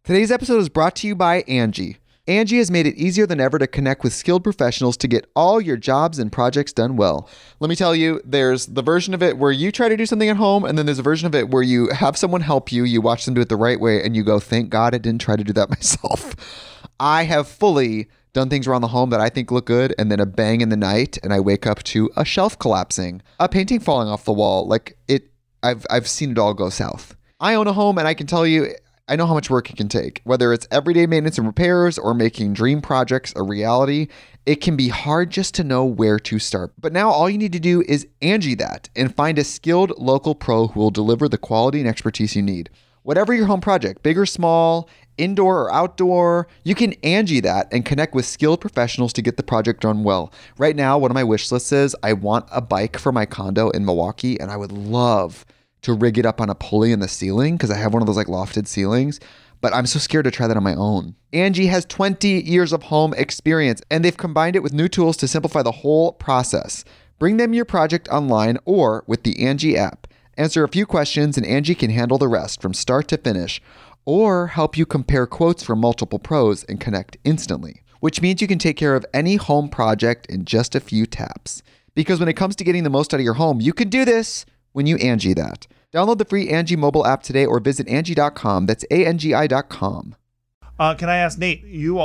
Today's episode is brought to you by Angie. Angie has made it easier than ever to connect with skilled professionals to get all your jobs and projects done well. Let me tell you, there's the version of it where you try to do something at home, and then there's a version of it where you have someone help you, you watch them do it the right way, and you go, thank God I didn't try to do that myself. I have fully done things around the home that I think look good, and then a bang in the night, and I wake up to a shelf collapsing, a painting falling off the wall. I've seen it all go south. I own a home, and I can tell you, I know how much work it can take. Whether it's everyday maintenance and repairs or making dream projects a reality, it can be hard just to know where to start. But now all you need to do is Angie that and find a skilled local pro who will deliver the quality and expertise you need. Whatever your home project, big or small, indoor or outdoor, you can Angie that and connect with skilled professionals to get the project done well. Right now, one of my wish lists is I want a bike for my condo in Milwaukee, and I would love to rig it up on a pulley in the ceiling because I have one of those like lofted ceilings, but I'm so scared to try that on my own. Angie has 20 years of home experience, and they've combined it with new tools to simplify the whole process. Bring them your project online or with the Angie app. Answer a few questions and Angie can handle the rest from start to finish, or help you compare quotes from multiple pros and connect instantly, which means you can take care of any home project in just a few taps. Because when it comes to getting the most out of your home, you can do this when you Angie that. Download the free Angie mobile app today or visit Angie.com. That's ANGI.com. Can I ask, Nate,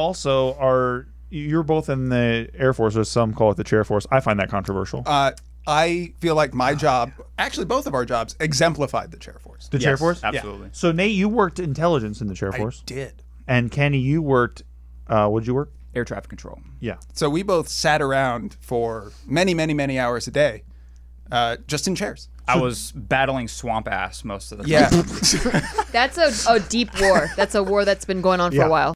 you're both in the Air Force, or some call it the Chair Force. I find that controversial. I feel like my job, actually both of our jobs, exemplified the Chair Force. The Chair Force? Absolutely. Yeah. So, Nate, you worked intelligence in the Chair Force. I did. And Kenny, you worked, what'd you work? Air traffic control. Yeah. So we both sat around for many, many, many hours a day, just in chairs. I was battling swamp ass most of the time. Yeah. That's a deep war. That's a war that's been going on for a while.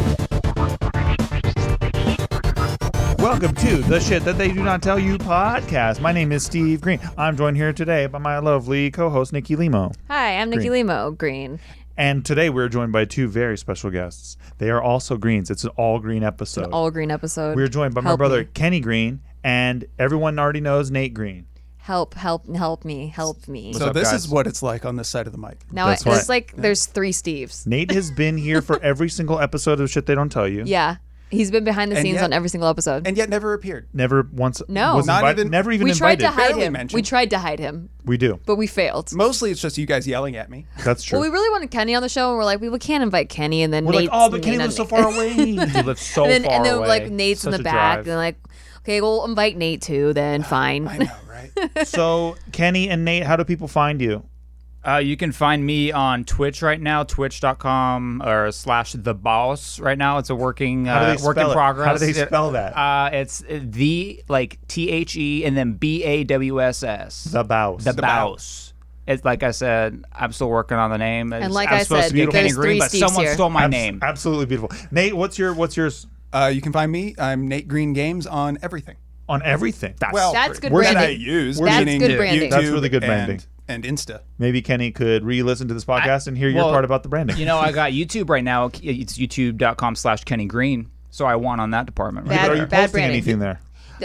Welcome to the Shit That They Do Not Tell You podcast. My name is Steve Green. I'm joined here today by my lovely co-host, Nikki Limo. Hi, I'm Nikki Limo Green. And today we're joined by two very special guests. They are also Greens. It's an all-green episode. An all-green episode. We're joined by my brother, Kenny Green, and everyone already knows Nate Green. Help me. So up, this guys? is what it's like on this side of the mic. Now That's it's right. like there's three Steves. Nate has been here for every single episode of Shit They Don't Tell You. Yeah. He's been behind the And scenes yet- on every single episode. And yet never appeared. Never once. No. Was Not invited, even- never even we tried invited. to hide Barely him. mentioned. We tried to hide him, We do. but we failed. Mostly it's just you guys yelling at me. That's true. Well, we really wanted Kenny on the show, and we're like, we can't invite Kenny, and then We're Nate's like, oh, but Kenny lives so far away. He lives so and then, far and then away. like Nate's in Such the a back, drive. and like, okay, we'll invite Nate too. Then fine. I know, right? So, Kenny and Nate, how do people find you? You can find me on Twitch right now, twitch.com or /theboss right now. It's a working How do they work spell in it? progress. How do they spell that? It's the THE and then BAWSS. The Bouse. The Bouse. It's like I said, I'm still working on the name. And like I'm I supposed said, to be Kenny there's Green, three but Steves someone here. stole my name. Absolutely beautiful. Nate, what's yours You can find me. I'm Nate Green Games on everything. on everything? That's good Where's That I branding. use. That's meaning good branding. YouTube That's really good branding. And Insta. Maybe Kenny could re-listen to this podcast and hear your part about the branding. You know, I got YouTube right now. It's youtube.com/Kenny Green. So I won on that department. Right Bad- But are there. you bad posting branding. anything there?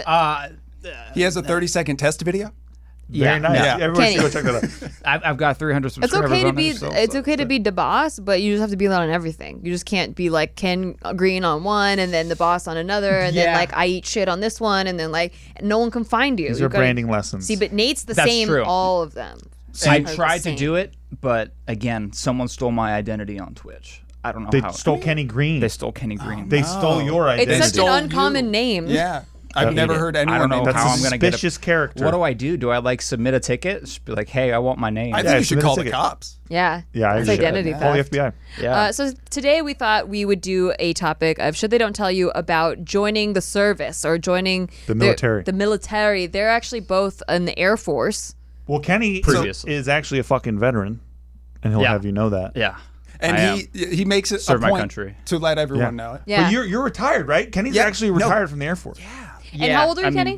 He has a 30-second test video. Very nice. Yeah. Everyone Kenny. should go check that out. I've got 300 It's subscribers. okay to on be there, so- it's okay to be the boss, but you just have to be on everything. You just can't be like Ken Green on one and then the boss on another, and then Yeah. like I eat shit on this one, and then like no one can find you. These You are gotta- branding lessons. See, but Nate's the That's same. true. All of them. I are the tried to same. do it, but again, someone stole my identity on Twitch. I don't know They how. stole Kenny Green. They stole Kenny Green. They stole your It's identity. such stole an uncommon you. name. Yeah. I've never heard anyone. I don't know name That's how a I'm gonna get suspicious character. What do I do? Do I like submit a ticket? Just be like, hey, I want my name. I think Yeah, you should submit a call the ticket. cops. Yeah. Yeah, I It's agree. identity Call the theft. FBI. yeah. So today we thought we would do a topic of should they don't tell you about joining the service or joining The military. The military. They're actually both in the Air Force. Well, Kenny Previously. is actually a fucking veteran, and he'll Yeah. have you know that. yeah. And I am. he makes it Serve a my point country. to let everyone know it. Yeah. But you're retired, right? Kenny's Yeah, actually no. retired from the Air Force. And how old are you, Kenny?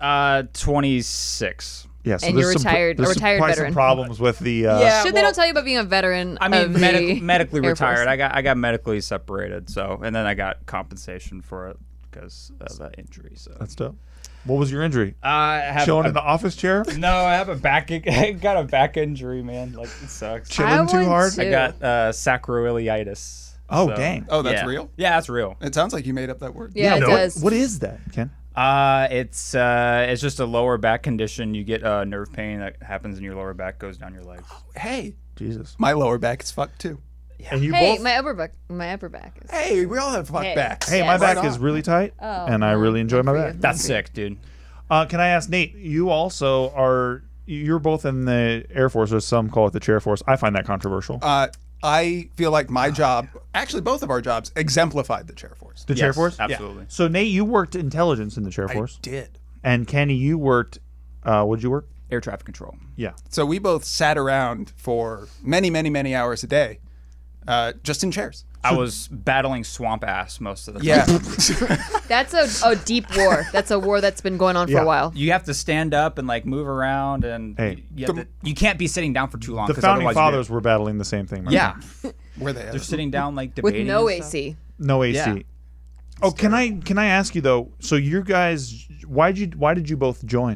26. Yeah, so And there's you're some, retired- a there's retired probably veteran. some problems with the. Should they don't tell you about being a veteran? I mean, of the medically Air Force? retired. I got medically separated, so and then I got compensation for it because of that injury. So That's dope. What was your injury? I have Chilling in the office chair? No, I have a back. I got a back injury, man. Like it sucks. Chilling too would hard? too. I got sacroiliitis. Oh, So, dang. Oh, that's yeah. real? Yeah, that's real. It sounds like you made up that word. Yeah, it no, does. What is that, Ken? It's just a lower back condition. You get nerve pain that happens in your lower back, goes down your legs. Hey, Jesus. my lower back is fucked too. And you Hey, both. my upper back is. Hey, we all have fucked Hey. backs. Hey, my Yes. back Right is on. really tight, Oh, and I really enjoy my good for back. you. That's sick, dude. Can I ask Nate? You also are. You're both in the Air Force, or some call it the Chair Force. I find that controversial. I feel like my job, actually both of our jobs, exemplified the Chair Force. The Chair Yes, Force. absolutely. So Nate, you worked intelligence in the Chair Force, Did. and Kenny, you worked. What'd you work? Air traffic control. Yeah. So we both sat around for many, many, many hours a day, just in chairs. I was battling swamp ass most of the time. Yeah. That's a deep war. That's a war that's been going on for Yeah. a while. You have to stand up and like move around, and Hey. you can't be sitting down for too long. The 'cause founding otherwise fathers were battling the same thing. my yeah, friend. Were they? they're sitting down like With debating no and stuff. AC. No AC. Yeah. Oh, can I ask you though? So you guys, why did you both join?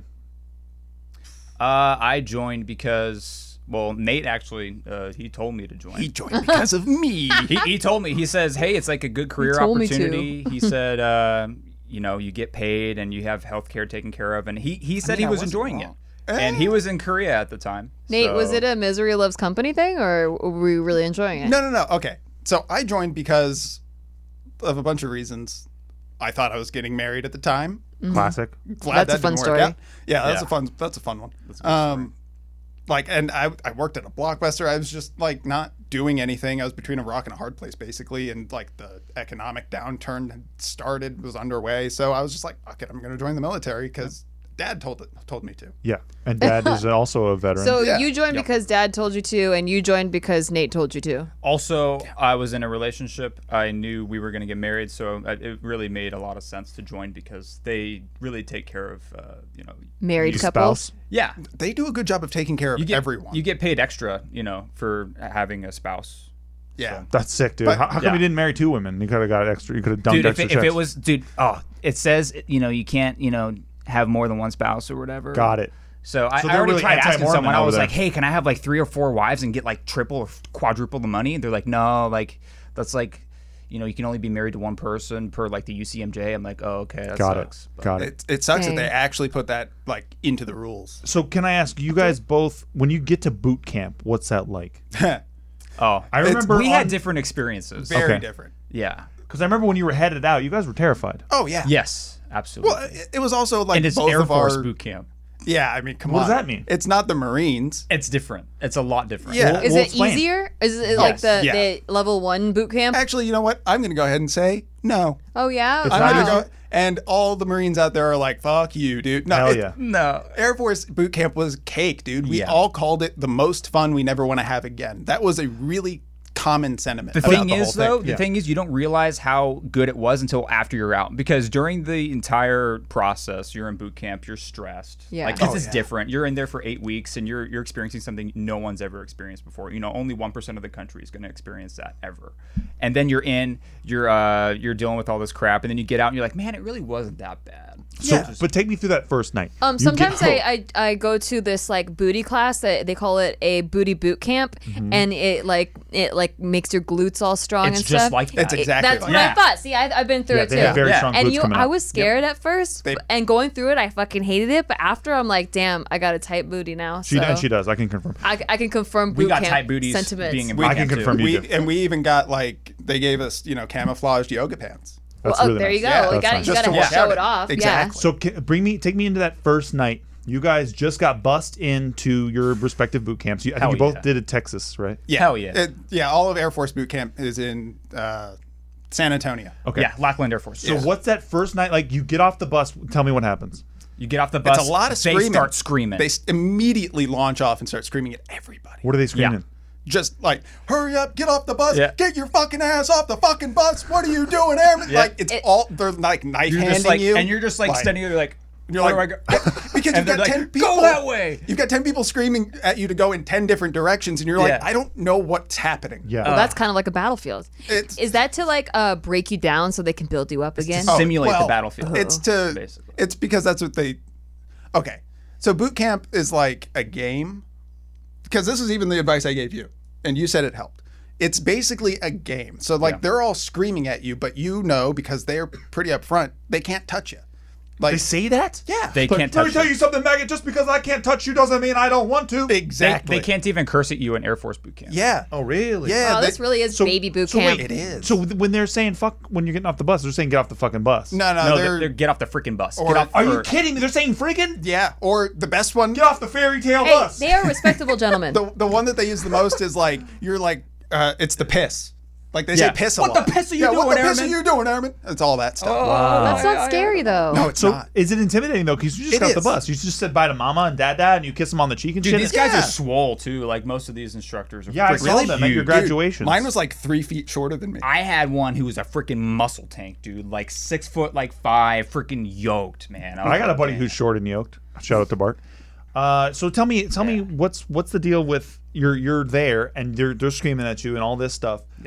I joined because, well, Nate actually, he told me to join. He joined because of me. He told me, he says, hey, it's like a good career told me to. opportunity. He said, you know, you get paid and you have health care taken care of. And he said he I was wasn't enjoying wrong. it. And he was in Korea at the time. Nate, so- was it a Misery Loves Company thing, or were you really enjoying it? No. Okay. So I joined because of a bunch of reasons. I thought I was getting married at the time. Classic. Glad That's a that fun didn't story. work out. Yeah, that's Yeah. a fun. That's a fun one. That's a good story. Like, and I worked at a Blockbuster. I was just like not doing anything. I was between a rock and a hard place basically, and like the economic downturn had started, was underway. So I was just like, fuck it, I'm going to join the military because Dad told me to. Yeah, and Dad is also a veteran. So Yeah. you joined because Dad told you to, and you joined because Nate told you to. Also, I was in a relationship. I knew we were going to get married, so it really made a lot of sense to join because they really take care of, you know, Married Your couples. spouse? yeah, They do a good job of taking care of you get everyone. You get paid extra, you know, for having a spouse. yeah. That's sick, dude. But- how come yeah. you didn't marry two women? You could have got extra. You could have dumped Dude, if extra it, if checks. it was, dude, it says, you know, you can't, you know, have more than one spouse or whatever. Got it. So I they're already really tried asking anti-Mormon someone. I over was there. like, hey, can I have like 3 or 4 wives and get like triple or quadruple the money? And they're like, no, like that's like, you know, you can only be married to one person per like the UCMJ. I'm like, oh, okay, that Got sucks. it. But- Got it. It sucks Dang. that they actually put that like into the rules. So can I ask you guys both, when you get to boot camp, what's that like? Oh, I remember we had on- different experiences. Very Okay. different. Yeah. Because I remember when you were headed out, you guys were terrified. Oh yeah. Yes, absolutely. Well, it was also like and it's both Air of Force our. boot camp. Yeah, I mean, come What on. does that mean? It's not the Marines. It's different. It's a lot different. Yeah. Is Well, it explain. easier? Is it like the, Yeah. the level 1 boot camp? Actually, you know what? I'm going to go ahead and say no. Oh yeah. It's I'm not going easy. to go. And all the Marines out there are like, "Fuck you, dude." No, Hell yeah. No. Air Force boot camp was cake, dude. We Yeah. all called it the most fun we never want to have again. That was a really common sentiment. The about thing the is, whole though, thing. the thing is, you don't realize how good it was until after you're out. Because during the entire process, you're in boot camp, you're stressed. Yeah. Like, this Oh, is yeah. different. You're in there for 8 weeks, and you're experiencing something no one's ever experienced before. You know, only 1% of the country is going to experience that ever. And then you're dealing with all this crap, and then you get out, and you're like, man, it really wasn't that bad. So, Yeah. but take me through that first night. You Sometimes get- I go to this like booty class that they call it a booty boot camp, Mm-hmm. and it makes your glutes all strong It's and just stuff. like that. It's exactly That's like what I that. thought. See, I've been through Yeah, it they too. have very Yeah. strong And glutes coming I out. was scared at first, They- and going through it, I fucking hated it. But after, I'm like, damn, I got a tight booty now. She, so and she does. I can confirm. I can confirm boot We got camp tight booties sentiments. being in We- boot I can camp, too. confirm you do. and we even got like they gave us camouflaged yoga pants. That's Well, really there nice. you go. Yeah, you that's got nice. you Just got to to walk show out it it. off. Exactly. So take me into that first night. You guys just got bussed into your respective boot camps. I think Hell you both yeah. did it Texas, right? Yeah. Hell yeah. All of Air Force boot camp is in San Antonio. Okay. Yeah, Lackland Air Force. So what's that first night like? You get off the bus. Tell me what happens. You get off the bus. It's a lot of they screaming. start screaming. They immediately launch off and start screaming at everybody. What are they screaming? Just like, hurry up, get off the bus, Yeah. get your fucking ass off the fucking bus. What are you doing, Airman? Yeah. Like they're like knife You're handing just like, you, and you're just like standing there like, You're where like, do I go? because And you've they're got like, 10 people. go that way. You've got 10 people screaming at you to go in 10 different directions, and you're like, Yeah. I don't know what's happening. Yeah. Well, that's kind of like a battlefield. It's- Is that to like break you down so they can build you up again? Oh, simulate the well, battlefield. It's Basically. it's because that's what they. Okay, so boot camp is like a game. Because this is even the advice I gave you, and you said it helped. it's basically a game. So like they're all screaming at you, but you know, because they're pretty upfront, they can't touch you. Like They say that? yeah, They can't Let me touch tell you. you something, Maggot. Just because I can't touch you doesn't mean I don't want to. exactly. They can't even curse at you in Air Force boot camp. Yeah. Oh, really? Yeah. Wow, they- this really is so- baby boot so camp. wait, it is. So when they're saying fuck when you're getting off the bus, they're saying get off the fucking bus. no, No, they're they're get off the freaking bus. Or- Get off. Are you or- kidding me? They're saying friggin'? yeah. Or the best one, Get off the fairy tale Hey, bus. they are respectable gentlemen. the one that they use the most is like you're like it's the piss. Like they say Yeah. piss a What lot. the piss are you yeah, doing, what the piss are Airman? you doing, Airman? It's all that stuff. That's not scary though. no, it's So not. is it intimidating though? Because you just It got off the is. bus. You just said bye to mama and dad, and you kiss them on the cheek and Dude, shit. these guys Yeah. are swole too. Like most of these instructors are. Yeah, I freaking saw them at your huge. graduation. Mine was like 3 feet shorter than me. I had one who was a freaking muscle tank, dude. Like 6 foot, like 5, freaking yoked, man. I got a was buddy like, who's short and yoked. Shout out to Bart. So tell me what's the deal with you're there and they're screaming at you and all this stuff. Yeah.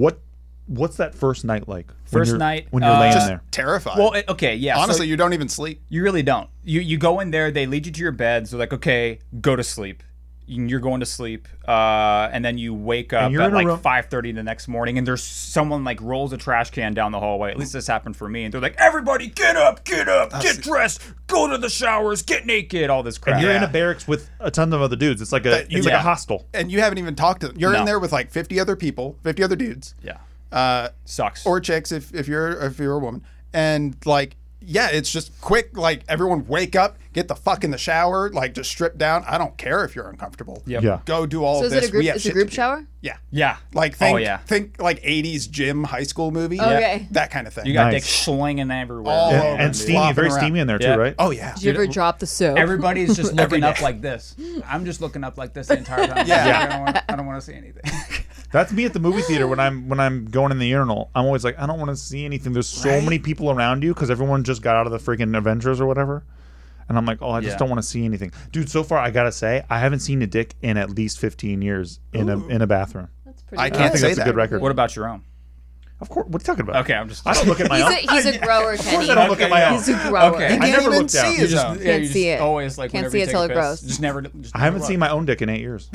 What's that first night like? First night, when you're laying Just there. terrified. Well, okay, yeah. honestly, so you don't even sleep. you really don't. You go in there, they lead you to your beds. They're like, okay, go to sleep. You're going to sleep, and then you wake up you're at in a like room- 5:30 the next morning, and there's someone like rolls a trash can down the hallway. At least this happened for me. And they're like, everybody, get up, get dressed, go to the showers, get naked, all this crap. And you're in Yeah. a barracks with a ton of other dudes. It's like That you- it's like a Yeah. hostel. And you haven't even talked to them. You're No. in there with like 50 other people, 50 other dudes. Yeah, sucks. Or chicks if you're a woman. And like yeah, it's just quick, like everyone wake up, get the fuck in the shower, like just strip down. I don't care if you're uncomfortable. Yep. Yeah. Go do all So of is this. it a group? We have It's a shit group to do. shower? Yeah. Yeah. Like think Oh, yeah. think like 80s gym high school movie. Okay. That kind of thing. You got Nice. dick slinging everywhere. All Yeah. over. And steamy, Flopping very around. steamy in there Yeah. too, right? Oh yeah. Did you ever drop the soap? Everybody's just looking up like this. I'm just looking up like this the entire time. Yeah. I don't want to see anything. That's me at the movie theater when I'm going in the urinal. I'm always like, I don't want to see anything. There's so Right? many people around you because everyone just got out of the freaking Avengers or whatever. And I'm like, oh, I just Yeah. don't want to see anything, dude. So far, I gotta say, I haven't seen a dick in at least 15 years in a bathroom. That's pretty I good. can't I think say that's a that. good record. What about your own? Of course, what are you talking about? Okay, I'm just. I don't look at my own. He's a grower, Kenny. I don't look at my own. He's a grower. Okay. He I can't never even looked down. see You his just- own. Yeah, Can't you see just it. always like Can't whenever see you it take till a it piss, grows. Just never. I haven't seen my own dick in 8 years.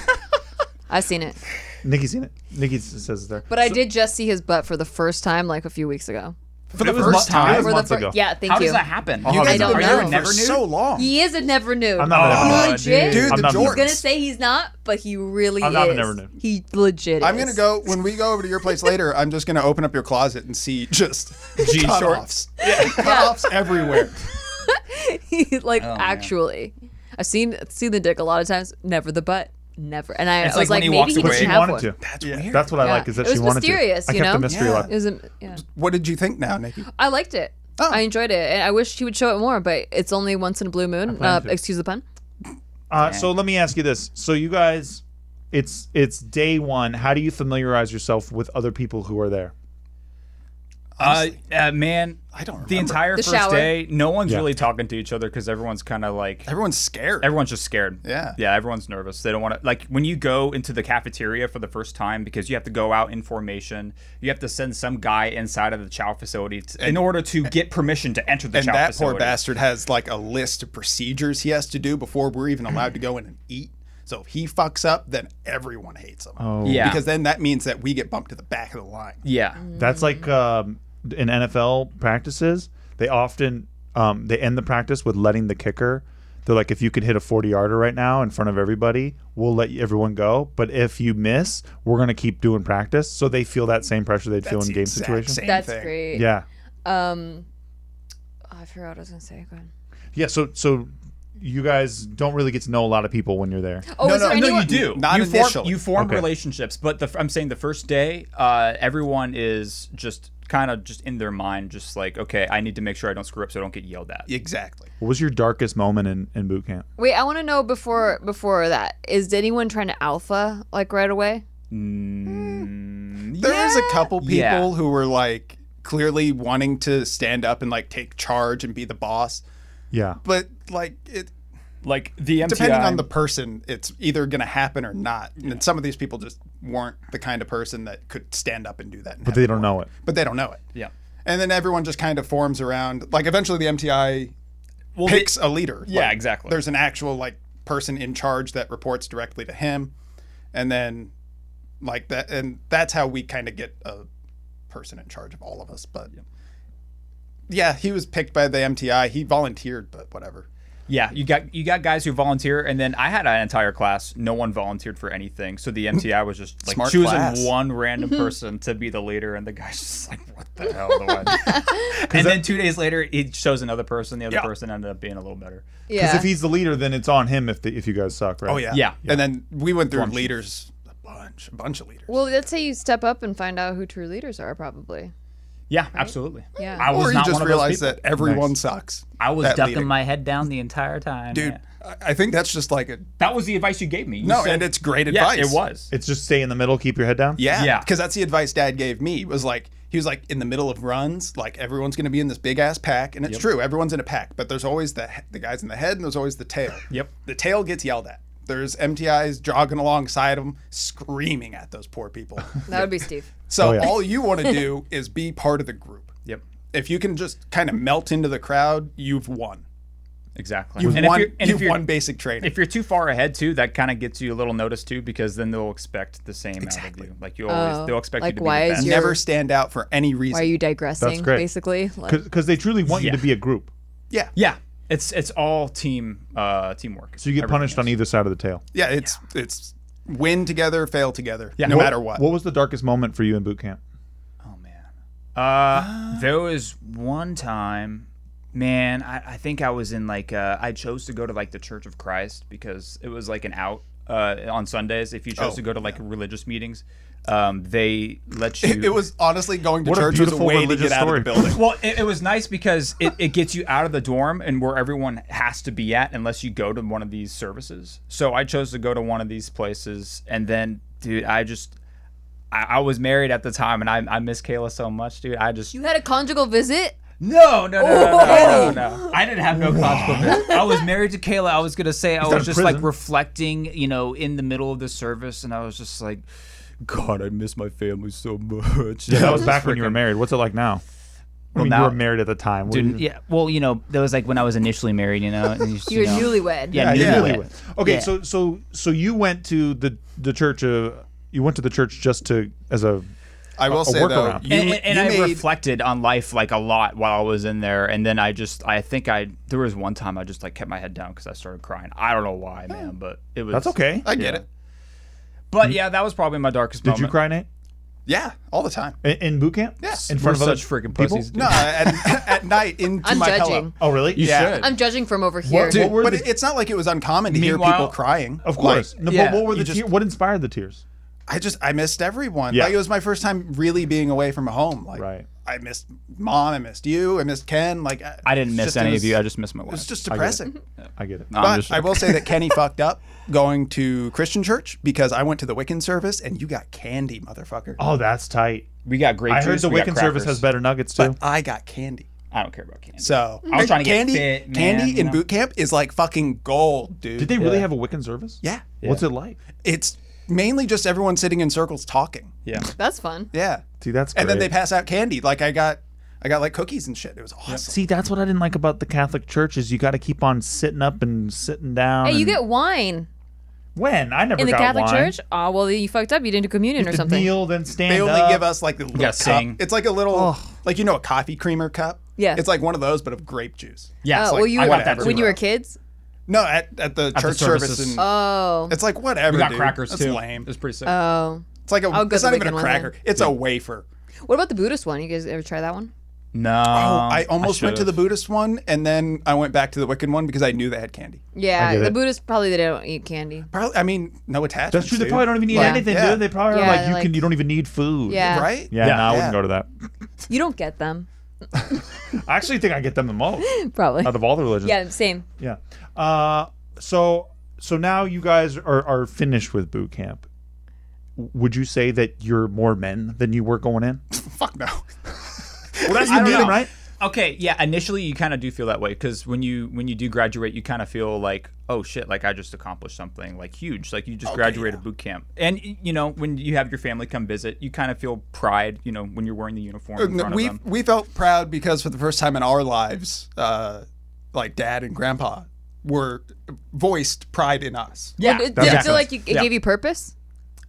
I've seen it. Nikki's seen it. Nikki says it's there. But I did just see his butt for the first time like a few weeks ago. For the It was first mo- it time. was For the months fir- ago. Yeah, thank How you. does that happen? You guys I have don't been know. married Are you for never so long. He is a never knew. I'm not a never knew. Legit. Dude, I'm the not jorts. He's gonna say he's not, but he really I'm is. not a never knew. He legit I'm is. gonna go when we go over to your place later. I'm just gonna open up your closet and see just Jean cutoffs, cutoffs everywhere. He, like man. actually, I've seen the dick a lot of times. Never the butt. Never. And I It's was like like, when he maybe walks he away. doesn't She have wanted one. to. That's weird. That's what I Yeah. like is that It was she wanted mysterious, to. I you kept the know? mystery Yeah. alive. It was yeah. What did you think now, Nikki? I liked it. Oh. I enjoyed it, and I wish he would show it more. But it's only once in a blue moon. plan to. Excuse the pun. So let me ask you this: so you guys, it's day one. How do you familiarize yourself with other people who are there? Man, I don't remember. the entire The first shower. day, no one's Yeah. really talking to each other because everyone's kind of like. Everyone's scared. Everyone's just scared. Yeah. Yeah, everyone's nervous. They don't want to, like, when you go into the cafeteria for the first time, because you have to go out in formation, you have to send some guy inside of the chow facility in order to get permission to enter the and chow that facility. poor bastard has like a list of procedures he has to do before we're even allowed to go in and eat. So if he fucks up, then everyone hates him. Oh, Yeah. Because then that means that we get bumped to the back of the line. Yeah. That's like in NFL practices. They often they end the practice with letting the kicker. They're like, if you could hit a 40-yarder right now in front of everybody, we'll let everyone go. But if you miss, we're gonna keep doing practice. So they feel that same pressure they'd feel That's in the game exact situations. same That's thing. great. Yeah, I forgot what I was gonna say. Go ahead. yeah. So you guys don't really get to know a lot of people when you're there. Oh, is there No, anyone? you do. Not you initially. You form Okay. relationships, but I'm saying the first day, everyone is just kind of just in their mind, just like, okay, I need to make sure I don't screw up so I don't get yelled at. Exactly. What was your darkest moment in boot camp? Wait, I want to know before that. Is anyone trying to alpha like right away? There is a couple people Yeah. who were like clearly wanting to stand up and like take charge and be the boss. Yeah, But like it Like the MTI. depending on the person, it's either going to happen or not. And some of these people just weren't the kind of person that could stand up and do that. but they don't know it. But they don't know it. Yeah. And then everyone just kind of forms around. Like eventually the MTI Well, picks a leader. Yeah, Like, exactly. There's an actual like person in charge that reports directly to him. And then like that, and that's how we kind of get a person in charge of all of us. But yeah, he was picked by the MTI. He volunteered, but whatever. Yeah, you got guys who volunteer, and then I had an entire class. No one volunteered for anything, so the MTI was just like Smart choosing class. one random person to be the leader, and the guy's just like, "What the hell do I do?" And then 2 days later, he chose another person. The other person ended up being a little better. Because Yeah. if he's the leader, then it's on him if you guys suck, right? Oh yeah, Yeah. And then we went through Bunch. leaders, a bunch of leaders. Well, let's say you step up and find out who true leaders are, probably. Yeah, absolutely. Yeah. I was or you not just one of those realize people. that everyone sucks. I was that ducking leading. my head down the entire time. Dude, Yeah. I think that's just like a That was the advice you gave me. You no, said- and it's great yeah, advice. it was. It's just stay in the middle, keep your head down. Yeah, Yeah. because that's the advice Dad gave me. Was like he was like in the middle of runs, like everyone's going to be in this big ass pack, and it's true, everyone's in a pack, but there's always the guys in the head, and there's always the tail. Yep. The tail gets yelled at. There's MTIs jogging alongside them, screaming at those poor people. That would be Steve. So Oh, yeah. all you want to do is be part of the group. Yep. If you can just kind of melt into the crowd, you've won. Exactly. You've And won. if you're- and if You've you're- won basic training. If you're too far ahead too, that kind of gets you a little notice too, because then they'll expect the same out of you. Like you always, they'll expect like, you to why be the is best. your- Never stand out for any reason. Why are you digressing, That's great. basically? Like, Because they truly want you Yeah. to be a group. Yeah. Yeah, it's all teamwork. So you get punished on either side of the tail. Yeah, it's win together, fail together, Yeah. no What- matter what. What was the darkest moment for you in boot camp? Oh man. There was one time, man. I think I was in like I chose to go to like the Church of Christ because it was like an out on Sundays. If you chose to go to like religious meetings, they let you. It was honestly going to What a church was a beautiful way to religious get out of the building. Well, it was nice because it gets you out of the dorm and where everyone has to be at unless you go to one of these services. So I chose to go to one of these places, and then, dude, I was married at the time, and I miss Kayla so much, dude. you had a conjugal visit? No. I didn't have no conjugal visit. I was married to Kayla. I was gonna say I not was in just like prison. reflecting, in the middle of the service, and I was just like, God, I miss my family so much. Yeah, that was back when you were married. What's it like now? I mean, now- you were married at the time. What Dude, do you- yeah. Well, that was like when I was initially married, and You're newlywed. Yeah, yeah. newlywed. Okay, Yeah. so you went to the church. You went to the church just to as a. I will say though, workaround. And I made reflected on life like a lot while I was in there, and then I think there was one time I just like kept my head down because I started crying. I don't know why, man, but it was. That's okay. I get it. But yeah, that was probably my darkest Did moment. you cry, Nate? Yeah, all the time. In boot camp? Yes. In We're front of other such freaking people? pussies. dude. No, at night into I'm my judging. pillow. Oh, really? You Yeah. should. I'm judging from over here. What were But the- it's not like it was uncommon to hear people Meanwhile- crying. Of course. Like, No, yeah, but what were you the just- what inspired the tears? I missed everyone. Yeah. Like it was my first time really being away from home. Like Right. I missed Mom, I missed you, I missed Ken. Like I didn't it's miss just- any it of was- you. I just missed my It wife. was just get it. depressing. I get it. No, I'm But just I will say that Kenny fucked up going to Christian church because I went to the Wiccan service and you got candy, motherfucker. Oh, that's tight. we got grape I juice. heard the we got Wiccan service crackers. has better nuggets too. But I got candy. I don't care about candy. So I was trying to get candy, fit, man, candy you in know? boot camp is like fucking gold, dude. Did they really have a Wiccan service? Yeah. What's it like? It's mainly just everyone sitting in circles talking. Yeah. That's fun. Yeah. See, that's great. And then they pass out candy. Like I got like cookies and shit. It was awesome. See, that's what I didn't like about the Catholic Church is you got to keep on sitting up and sitting down. Hey, you and- get wine when I never in the got Catholic wine. Church. Oh, well, you fucked up. You didn't do communion or To something. kneel, then stand They only up. give us like the little gotta cup. sing. It's like a little like a coffee creamer cup. Yeah. It's like one of those but of grape juice. Yeah. Oh, like, well, you I got that when too. you were kids. No, at the church service services. and Oh. it's like whatever. We got dude. crackers That's too. lame. It was pretty sick. Oh. It's like I'll go it's to not the even a Wiccan one cracker. then. It's a wafer. What about the Buddhist one? You guys ever try that one? no. I almost went to the should've. Buddhist one and then I went back to the Wiccan one because I knew they had candy. Yeah, get the it. Buddhists probably they don't eat candy. Probably, I mean, no attachments. That's true. They dude. probably don't even eat Yeah. anything, Yeah. dude. They probably are Yeah, like, like- you don't even need food. Yeah. Right? Yeah, Yeah. no, I wouldn't Yeah. go to that. You don't get them. I actually think I get them the most Probably. out of all the religions. Yeah, same. Yeah. So now you guys are finished with boot camp. Would you say that you're more men than you were going in? Fuck no. Well, that's I the don't mean, know. right? Okay, yeah. Initially, you kind of do feel that way because when you do graduate, you kind of feel like, oh shit, like I just accomplished something like huge. Like you just graduated boot camp, and when you have your family come visit, you kind of feel pride. When you're wearing the uniform in front of them. We felt proud because for the first time in our lives, like Dad and Grandpa were voiced pride in us. Yeah, Did That's it feel excellent. like it Yeah. gave you purpose?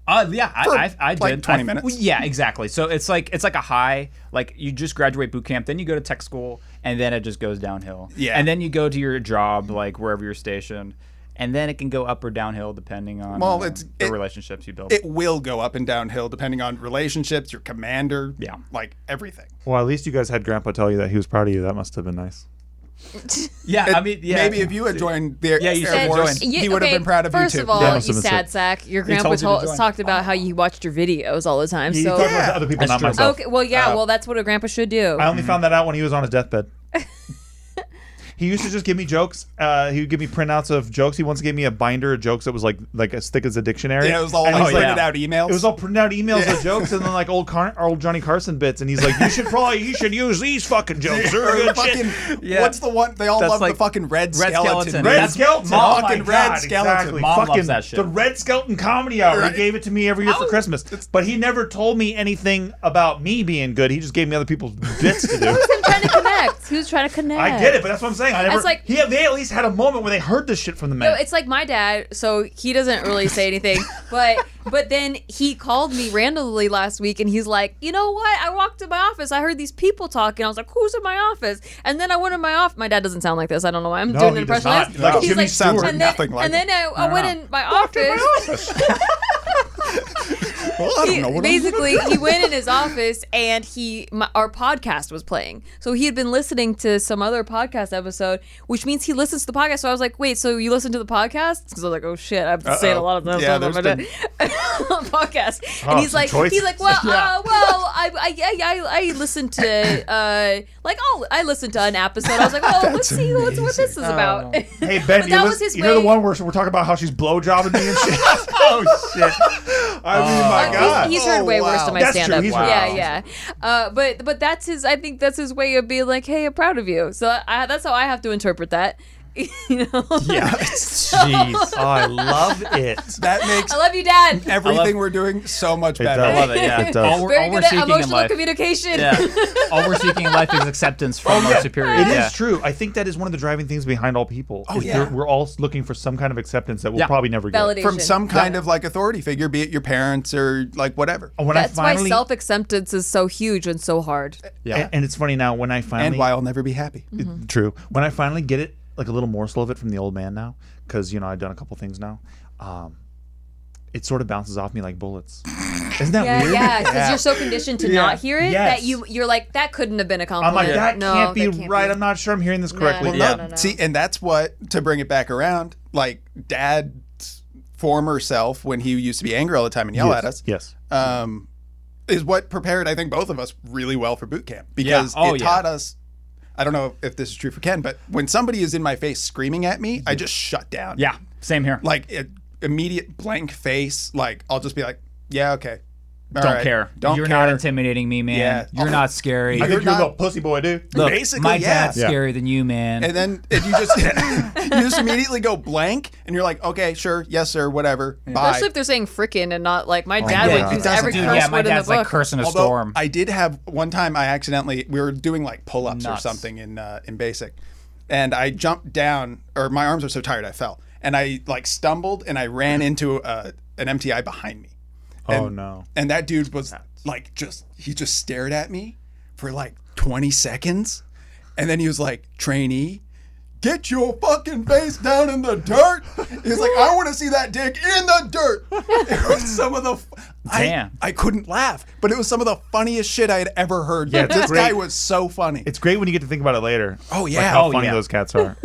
Yeah, I like did 20 minutes. Well, yeah, exactly. So it's like a high. Like you just graduate boot camp, then you go to tech school, and then it just goes downhill. Yeah. And then you go to your job, like wherever you're stationed, and then it can go up or downhill depending on the relationships you build. It will go up and downhill depending on relationships, your commander, like everything. Well, at least you guys had Grandpa tell you that he was proud of you. That must have been nice. Yeah, I mean, yeah. Maybe if you had joined the Yeah, you Air should Force, join. he would have been proud of you too. First of all, Yeah, you must have been sad sick. sack. Your grandpa told you to join. talked about how you watched your videos all the time. He So talked about other people, That's not true. myself. okay, well, yeah, well, that's what a grandpa should do. I only found that out when he was on his deathbed. He used to just give me jokes. He would give me printouts of jokes. He once gave me a binder of jokes that was like as thick as a dictionary. Yeah, it was all And like he's like- printed out emails. It was all printed out emails of jokes and then like old Johnny Carson bits. And he's like, you should use these fucking jokes. They're Or good shit." fucking, what's the one? They all That's love like the fucking red Red skeleton. Skeleton. Red That's- Skeleton. Mom, Oh my fucking God, Red Skeleton. exactly. Mom loves Fucking that shit. The Red Skeleton Comedy Hour. Right. He gave it to me every year for Christmas. But he never told me anything about me being good. He just gave me other people's bits to do. He was trying to connect. He was trying to connect. I get it, but that's what I'm saying. I never. It's like- they at least had a moment where they heard this shit from the man. No, it's like my dad, so he doesn't really say anything, but then he called me randomly last week and he's like, you know what? I walked to my office. I heard these people talking. I was like, who's in my office? And then I went in my office. My dad doesn't sound like this. I don't know why I'm No, doing he an does impression not. of this. Like He's Jimmy Stewart. Sounds and then, nothing like and then I went in my office. Well, I don't know what Basically, he went in his office and our podcast was playing. So he had been listening to some other podcast episode, which means he listens to the podcast. So I was like, wait, so you listen to the podcast? Because I was like, oh shit, I've been saying a lot of that Yeah, stuff on my there's podcast. Oh, And he's some like, choices. well, I listened to I listened to an episode. I was like, well, let's see what this is about. Hey Ben, But that was his you hear the way- one where we're talking about how she's blowjobbing me and shit? Oh shit! I mean, my God. He's heard way worse wow. than my That's true. stand-up. He's Yeah, heard- yeah. But that's his. I think that's his way of being like, hey, I'm proud of you. So that's how I have to interpret that. You know. Yeah. Jeez. Oh, I love it. That makes I love you, Dad. everything we're doing so much better. does. I love it. Yeah. It does. All Very we're good at seeking in emotional life. communication. Yeah. All we're seeking in life is acceptance from our superiors. It is Yeah. true. I think that is one of the driving things behind all people. Oh, is yeah. we're all looking for some kind of acceptance that we'll Yeah. probably never get. Validation. From some kind of like authority figure, be it your parents or like whatever. When That's I why finally, self-acceptance is so huge and so hard. Yeah. and it's funny now when I finally, And why I'll never be happy. true. When I finally get it, like a little morsel of it from the old man now, because I've done a couple things now. It sort of bounces off me like bullets. Isn't that Yeah, weird? yeah, because you're so conditioned to not hear it Yes. that you're like, that couldn't have been a I'm compliment. like, that no, can't be that can't right. be. I'm not sure I'm hearing this correctly. no, Well, no. see, and that's what, to bring it back around, like Dad's former self, when he used to be angry all the time and yell Yes. at us, Yes. is what prepared, I think, both of us really well for boot camp. Because Oh, it yeah. taught us, I don't know if this is true for Ken, but when somebody is in my face screaming at me, I just shut down. Yeah. Same here. Like, immediate blank face, like, I'll just be like, yeah, okay. All Don't right. care. Don't You're care. not intimidating me, man. Yeah. You're not scary. I think You're you're a not- little pussy boy, dude. Look, Basically, my yeah. dad's Yeah. scarier than you, man. And then if you just you just immediately go blank and you're like, okay, sure, yes, sir, whatever, bye. Especially if they're saying frickin' and not like my dad yeah, would it use doesn't every do- curse yeah, my word in the dad's like book. cursing a Although storm. I did have one time we were doing like pull-ups or Nuts. something in basic, and I jumped down, or my arms were so tired I fell, and I like stumbled and I ran into an MTI behind me. Oh, no. And that dude was like, he just stared at me for like 20 seconds. And then he was like, trainee, get your fucking face down in the dirt. He was like, I want to see that dick in the dirt. It was some of the, Damn. I couldn't laugh, but it was some of the funniest shit I had ever heard. Yeah, it's This great. guy was so funny. It's great when you get to think about it later. Oh, Like yeah. how Oh, funny yeah. those cats are.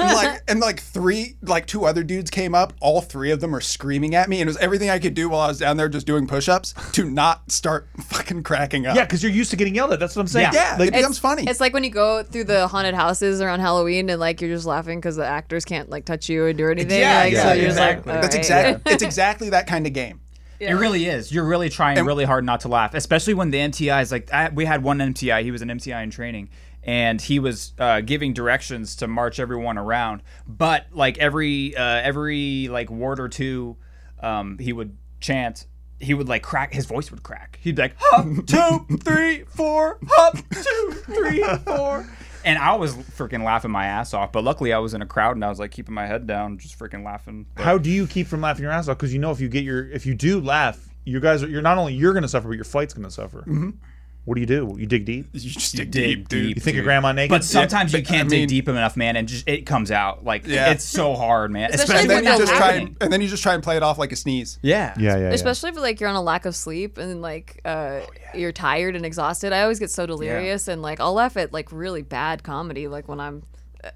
and two other dudes came up. All three of them were screaming at me, and it was everything I could do while I was down there just doing push-ups to not start fucking cracking up. Yeah, because you're used to getting yelled at. That's what I'm saying. Yeah, Like, it becomes funny. It's like when you go through the haunted houses around Halloween and like you're just laughing because the actors can't like touch you or do anything. Yeah, like, yeah, so you're exactly. just like, That's exactly it's exactly that kind of game. It really is. You're really trying really hard not to laugh, especially when the MTI is like. We had one MTI. He was an MTI in training, and he was giving directions to march everyone around. But like every like word or two, he would chant. He would like crack. His voice would crack. He'd be like, "Hop, 2, 3, 4. Hop, 2, 3, 4." And I was freaking laughing my ass off. But luckily, I was in a crowd and I was like keeping my head down, just freaking laughing. But How do you keep from laughing your ass off? Because if you do laugh, you guys are. You're not only you're going to suffer, but your flight's going to suffer. Mm-hmm. What do? You dig deep? You just dig deep, dude. You think of grandma naked? But sometimes you but, can't I mean- dig deep enough, man, and just it comes out. Like Yeah. it's so hard, man. Especially And when then you that's just try happening. and then you just try and play it off like a sneeze. Yeah. yeah. Especially if like you're on a lack of sleep and like you're tired and exhausted. I always get so delirious and like I'll laugh at like really bad comedy like when I'm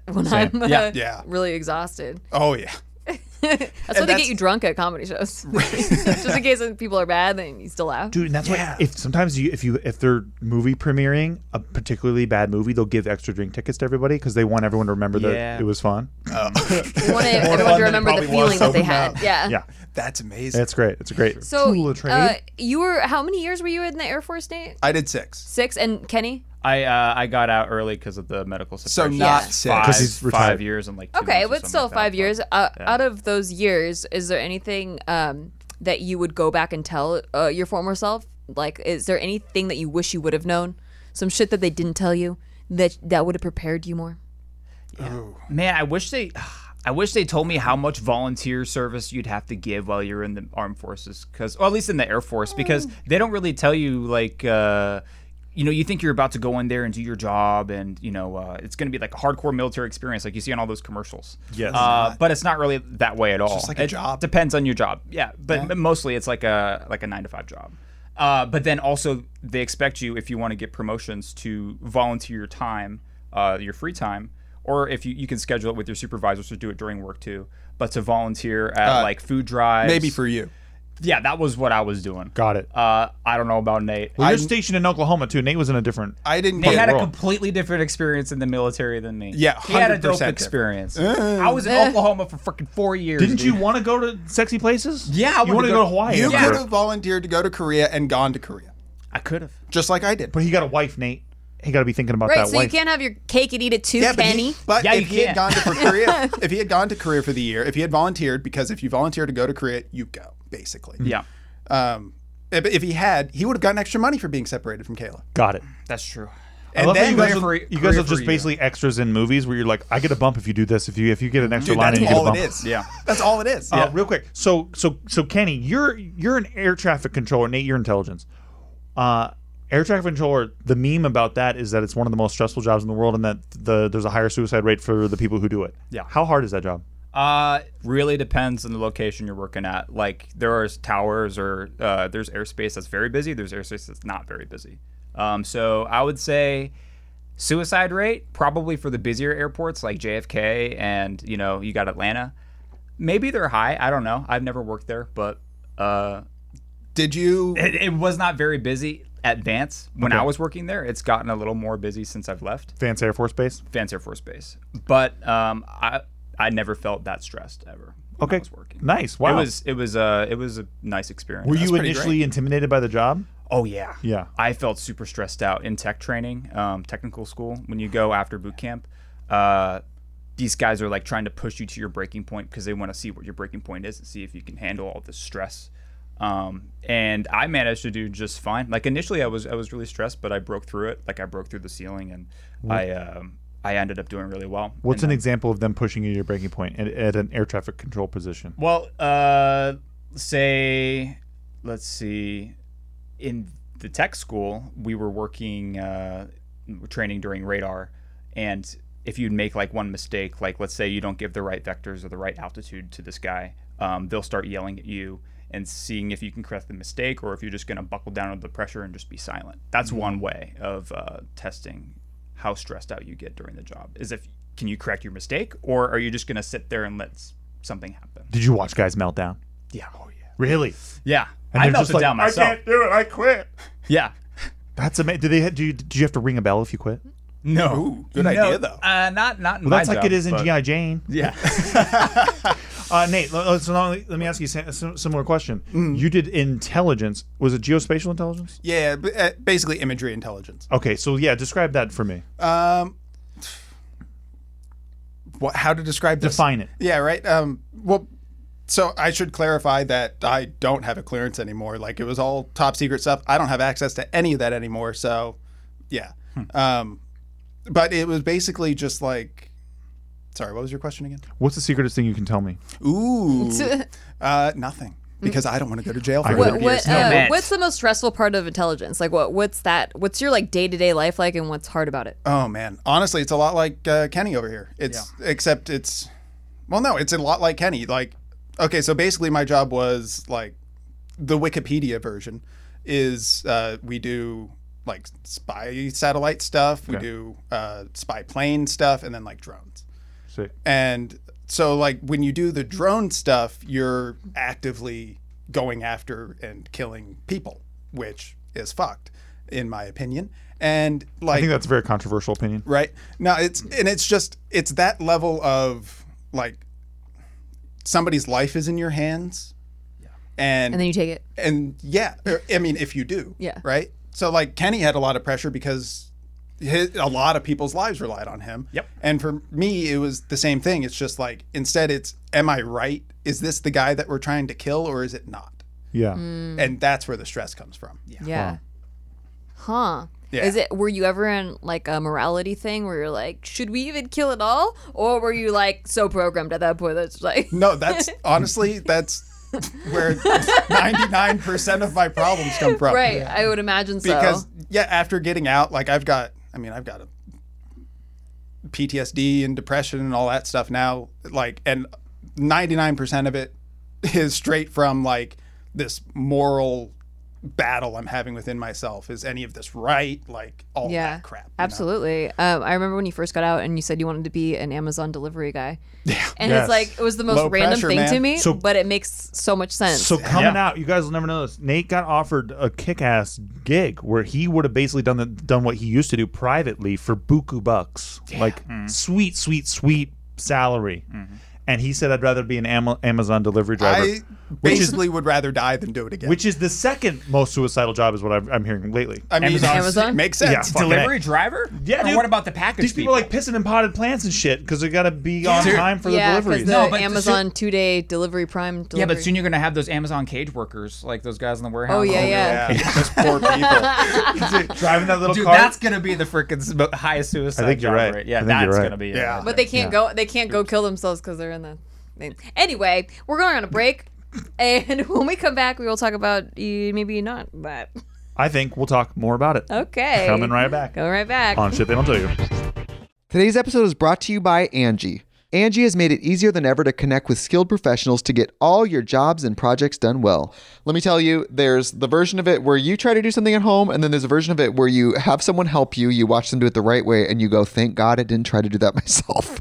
Yeah. really exhausted. Oh yeah. That's why they that's- get you drunk at comedy shows. Just in case people are bad, then you still laugh. Dude, and that's why if sometimes if they're movie premiering a particularly bad movie, they'll give extra drink tickets to everybody because they want everyone to remember that Yeah. it was fun. You want fun everyone than to it remember the probably feeling was that they sober had. now. Yeah. Yeah, That's amazing. it's great. It's a great So tool of trade. you were how many years were you in the Air Force, Nate? I did 6. 6, and Kenny? I got out early because of the medical So separation. not Yeah. 6. 'Cause he's retired. 5 years and like 2 Okay, months or but something still like that, 5 but- years. Out of those years, is there anything that you would go back and tell your former self? Like, is there anything that you wish you would have known? Some shit that they didn't tell you that would have prepared you more? Man, I wish they told me how much volunteer service you'd have to give while you're in the armed forces, or at least in the Air Force, because they don't really tell you like. You think you're about to go in there and do your job, and it's going to be like a hardcore military experience, like you see on all those commercials. Yes. But it's not really that way at all. just like a it job. Depends on your job. Yeah, but mostly it's like a 9-to-5 job. But then also they expect you, if you want to get promotions, to volunteer your time, your free time, or if you can schedule it with your supervisors to do it during work too. But to volunteer at like food drives. Maybe for you. Yeah, that was what I was doing. Got it. I don't know about Nate. Well, you're stationed in Oklahoma too. Nate was in a different. I didn't Nate get had a world. completely different experience in the military than me. Yeah, he had a 100% dope different. experience. I was in Oklahoma for freaking 4 years. Didn't you dude. want to go to sexy places? Yeah, I you wanted wanted to go to Hawaii. You Yeah. could have volunteered to go to Korea and gone to Korea, I could have. just like I did. But he got a wife, Nate. He got to be thinking about Right, that so you wife. can't have your cake and eat it too, but Kenny. Yeah, if you he had can. gone to for Korea, if he had gone to Korea for the year, if he had volunteered, because if you volunteer to go to Korea, you go basically. Yeah, If he had, he would have gotten extra money for being separated from Kayla. Got it. that's true. I And love how then you guys, career are, for- you guys career are for just you. basically extras in movies where you're like, I get a bump if you do this. If you get an extra Dude, line, that's and you get a all bump. it is. Yeah. That's all it is. Real quick. So Kenny, you're an air traffic controller. Nate, you're intelligence. Air traffic controller. The meme about that is that it's one of the most stressful jobs in the world, and that there's a higher suicide rate for the people who do it. Yeah. How hard is that job? Really depends on the location you're working at. Like there are towers or there's airspace that's very busy. There's airspace that's not very busy. So I would say suicide rate probably for the busier airports like JFK and you got Atlanta. Maybe they're high. I don't know. I've never worked there, but Did you? it was not very busy at Vance when Okay. I was working there. It's gotten a little more busy since I've left Vance Air Force Base. Vance Air Force Base. But I never felt that stressed ever. When I was working. Nice. Wow. It was a nice experience. Were you pretty initially intimidated by the job? Oh yeah. Yeah. I felt super stressed out in tech training, technical school. When you go after boot camp, these guys are like trying to push you to your breaking point because they want to see what your breaking point is and see if you can handle all this stress. And I managed to do just fine. Like initially, I was really stressed, but I broke through it. Like I broke through the ceiling, and I ended up doing really well. What's And an example of them pushing you to your breaking point at an air traffic control position? Well, let's see. In the tech school, we were working, training during radar, and if you'd make like one mistake, like let's say you don't give the right vectors or the right altitude to this guy, they'll start yelling at you and seeing if you can correct the mistake or if you're just going to buckle down under the pressure and just be silent. That's one way of testing how stressed out you get during the job, is if can you correct your mistake or are you just going to sit there and let something happen? Did you watch guys melt down? Yeah. Oh yeah. Really? Yeah. And I they're melted just like, down myself. I can't do it. I quit. Yeah. That's amazing. Did you have to ring a bell if you quit? No. Ooh, good idea, though. Not in Well, my that's like job, it is in but- GI Jane. Yeah. Nate, let me ask you a similar question. You did intelligence. Was it geospatial intelligence? Yeah, basically imagery intelligence. Okay, so yeah, describe that for me. How to describe this? Define it. Yeah, right. Well, so I should clarify that I don't have a clearance anymore. Like it was all top secret stuff. I don't have access to any of that anymore. So, yeah. But it was basically just like. Sorry, what was your question again? What's the secretest thing you can tell me? Ooh, nothing. because I don't want to go to jail for I it. would- What's the most stressful part of intelligence? Like what's that? What's your like day-to-day life like, and what's hard about it? Oh man, honestly, it's a lot like Kenny over here. Except it's a lot like Kenny. Like, okay, so basically my job was like the Wikipedia version is we do like spy satellite stuff, we do spy plane stuff, and then like drones. Sick. And so like when you do the drone stuff, you're actively going after and killing people, which is fucked in my opinion. And like I think that's a very controversial opinion. right? No, it's that level of like somebody's life is in your hands. And And then you take it. and yeah, I mean, if you do, Yeah. right. So like Kenny had a lot of pressure because a lot of people's lives relied on him. Yep. And for me, it was the same thing. It's just like instead, it's am I right? Is this the guy that we're trying to kill, or is it not? Yeah. And that's where the stress comes from. Yeah. Huh. Yeah. Were you ever in like a morality thing where you're like, should we even kill it all? Or were you like so programmed at that point that's like No, that's honestly that's where 99% of my problems come from. right, I would imagine so. Because after getting out, like I've got a PTSD and depression and all that stuff now, like, and 99% of it is straight from like this moral battle I'm having within myself. Is any of this right? Like all that crap. you know? Absolutely. I remember when you first got out and you said you wanted to be an Amazon delivery guy. Yeah. And Yes. it's like, it was the most Low random pressure, thing to man. me, So- but it makes so much sense. So coming out, you guys will never know this. Nate got offered a kick-ass gig where he would have basically done what he used to do privately for buku bucks, like sweet salary. And he said, "I'd rather be an Amazon delivery driver." I basically would rather die than do it again. Which is the second most suicidal job, is what I'm hearing lately. I mean, Amazon? makes sense. Yeah, fucking Delivery A. driver? Yeah, Or dude. what about the package These people are like pissing in potted plants and shit because they got to be on time for yeah, the because deliveries. the No, but Amazon 2-day delivery Prime delivery. Yeah, but soon you're going to have those Amazon cage workers, like those guys in the warehouse. Oh, yeah. Yeah, those poor people. Driving that little Dude, car. that's going to be the freaking highest suicide I think you're job right. rate. Yeah, I think you're that's right. going to be Yeah. But they can't go. They can't go kill themselves because they're in the thing. Anyway, we're going on a break, and when we come back, we will talk about maybe not that. I think we'll talk more about it. Okay. Coming right back Go right back. on Shit They Don't Tell You. Today's episode is brought to you by Angie. Angie has made it easier than ever to connect with skilled professionals to get all your jobs and projects done well. Let me tell you, there's the version of it where you try to do something at home, and then there's a version of it where you have someone help you, you watch them do it the right way, and you go, thank God I didn't try to do that myself.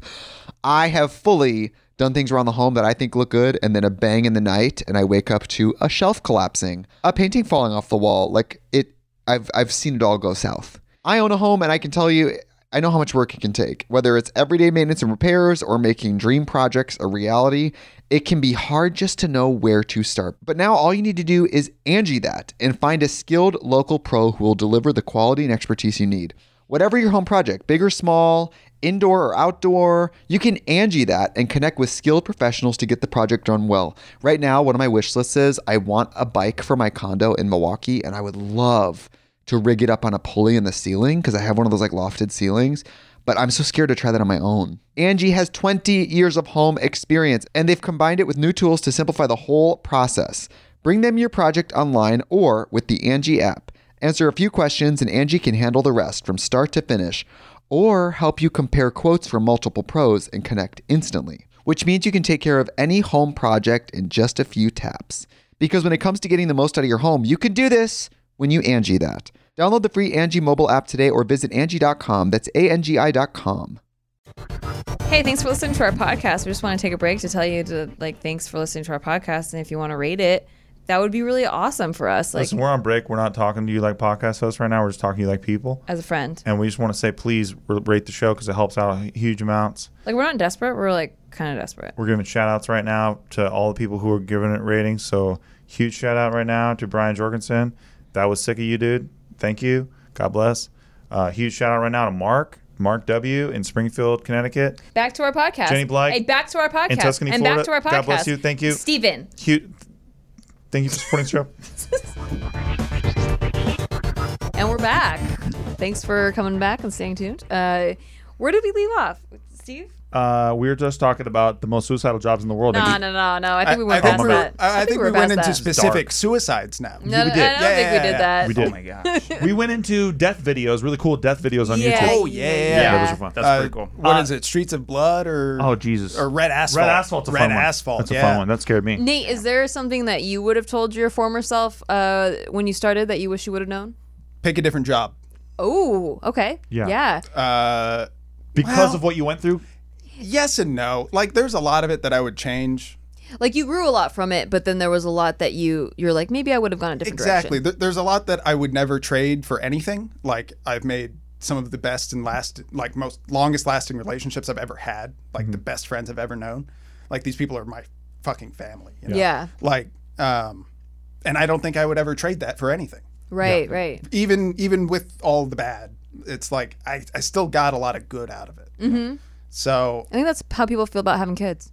I have fully done things around the home that I think look good, and then a bang in the night, and I wake up to a shelf collapsing, a painting falling off the wall. Like I've seen it all go south. I own a home, and I can tell you, I know how much work it can take. Whether it's everyday maintenance and repairs or making dream projects a reality, it can be hard just to know where to start. But now all you need to do is Angie that and find a skilled local pro who will deliver the quality and expertise you need. Whatever your home project, big or small, indoor or outdoor, you can Angie that and connect with skilled professionals to get the project done well. Right now, one of my wish lists is I want a bike for my condo in Milwaukee, and I would love to rig it up on a pulley in the ceiling because I have one of those like lofted ceilings, but I'm so scared to try that on my own. Angie has 20 years of home experience, and they've combined it with new tools to simplify the whole process. Bring them your project online or with the Angie app. Answer a few questions and Angie can handle the rest from start to finish, or help you compare quotes from multiple pros and connect instantly, which means you can take care of any home project in just a few taps. Because when it comes to getting the most out of your home, you can do this when you Angie that. Download the free Angie mobile app today or visit Angie.com. That's ANGI.com. Hey, thanks for listening to our podcast. We just want to take a break to tell you thanks for listening to our podcast, and if you want to rate it, that would be really awesome for us. Like, Listen, we're on break. We're not talking to you like podcast hosts right now. We're just talking to you like people. as a friend. And we just want to say, please rate the show because it helps out huge amounts. Like, we're not desperate. We're like kind of desperate. We're giving shout outs right now to all the people who are giving it ratings. So huge shout out right now to Brian Jorgensen. That was sick of you, dude. Thank you. God bless. Huge shout out right now to Mark W. in Springfield, Connecticut. Back to our podcast. Jenny Blyke Hey, back to our podcast. in Tuscany, and Florida. back to our podcast. God bless you. Thank you. Steven. Thank you for supporting the show. And we're back. Thanks for coming back and staying tuned. Where did we leave off? Steve? We were just talking about the most suicidal jobs in the world. No. Like, I think we went past that. I think we went into that. specific Dark. suicides now. No, we I did. don't think we did that. We did. Oh my gosh. We went into death videos, really cool death videos on Yeah. YouTube. Oh, yeah. Yeah, those are fun. That's pretty cool. What is it? Streets of Blood or Oh, Jesus. or Red Asphalt? Red Asphalt's a Red fun one. Asphalt. That's a yeah. fun one. That scared me. Nate, is there something that you would have told your former self when you started that you wish you would have known? Pick a different job. Oh, okay. Yeah. Yeah. Because Well- of what you went through? Yes and no. Like, there's a lot of it that I would change. Like you grew a lot from it, but then there was a lot that you're like, maybe I would have gone a different Exactly. direction. There's a lot that I would never trade for anything. Like, I've made some of the best and most longest lasting relationships I've ever had. Like, the best friends I've ever known. Like, these people are my fucking family. You know? Yeah. Like, and I don't think I would ever trade that for anything. Right, right. Even with all the bad, it's like I still got a lot of good out of it. Mm-hmm. So I think that's how people feel about having kids.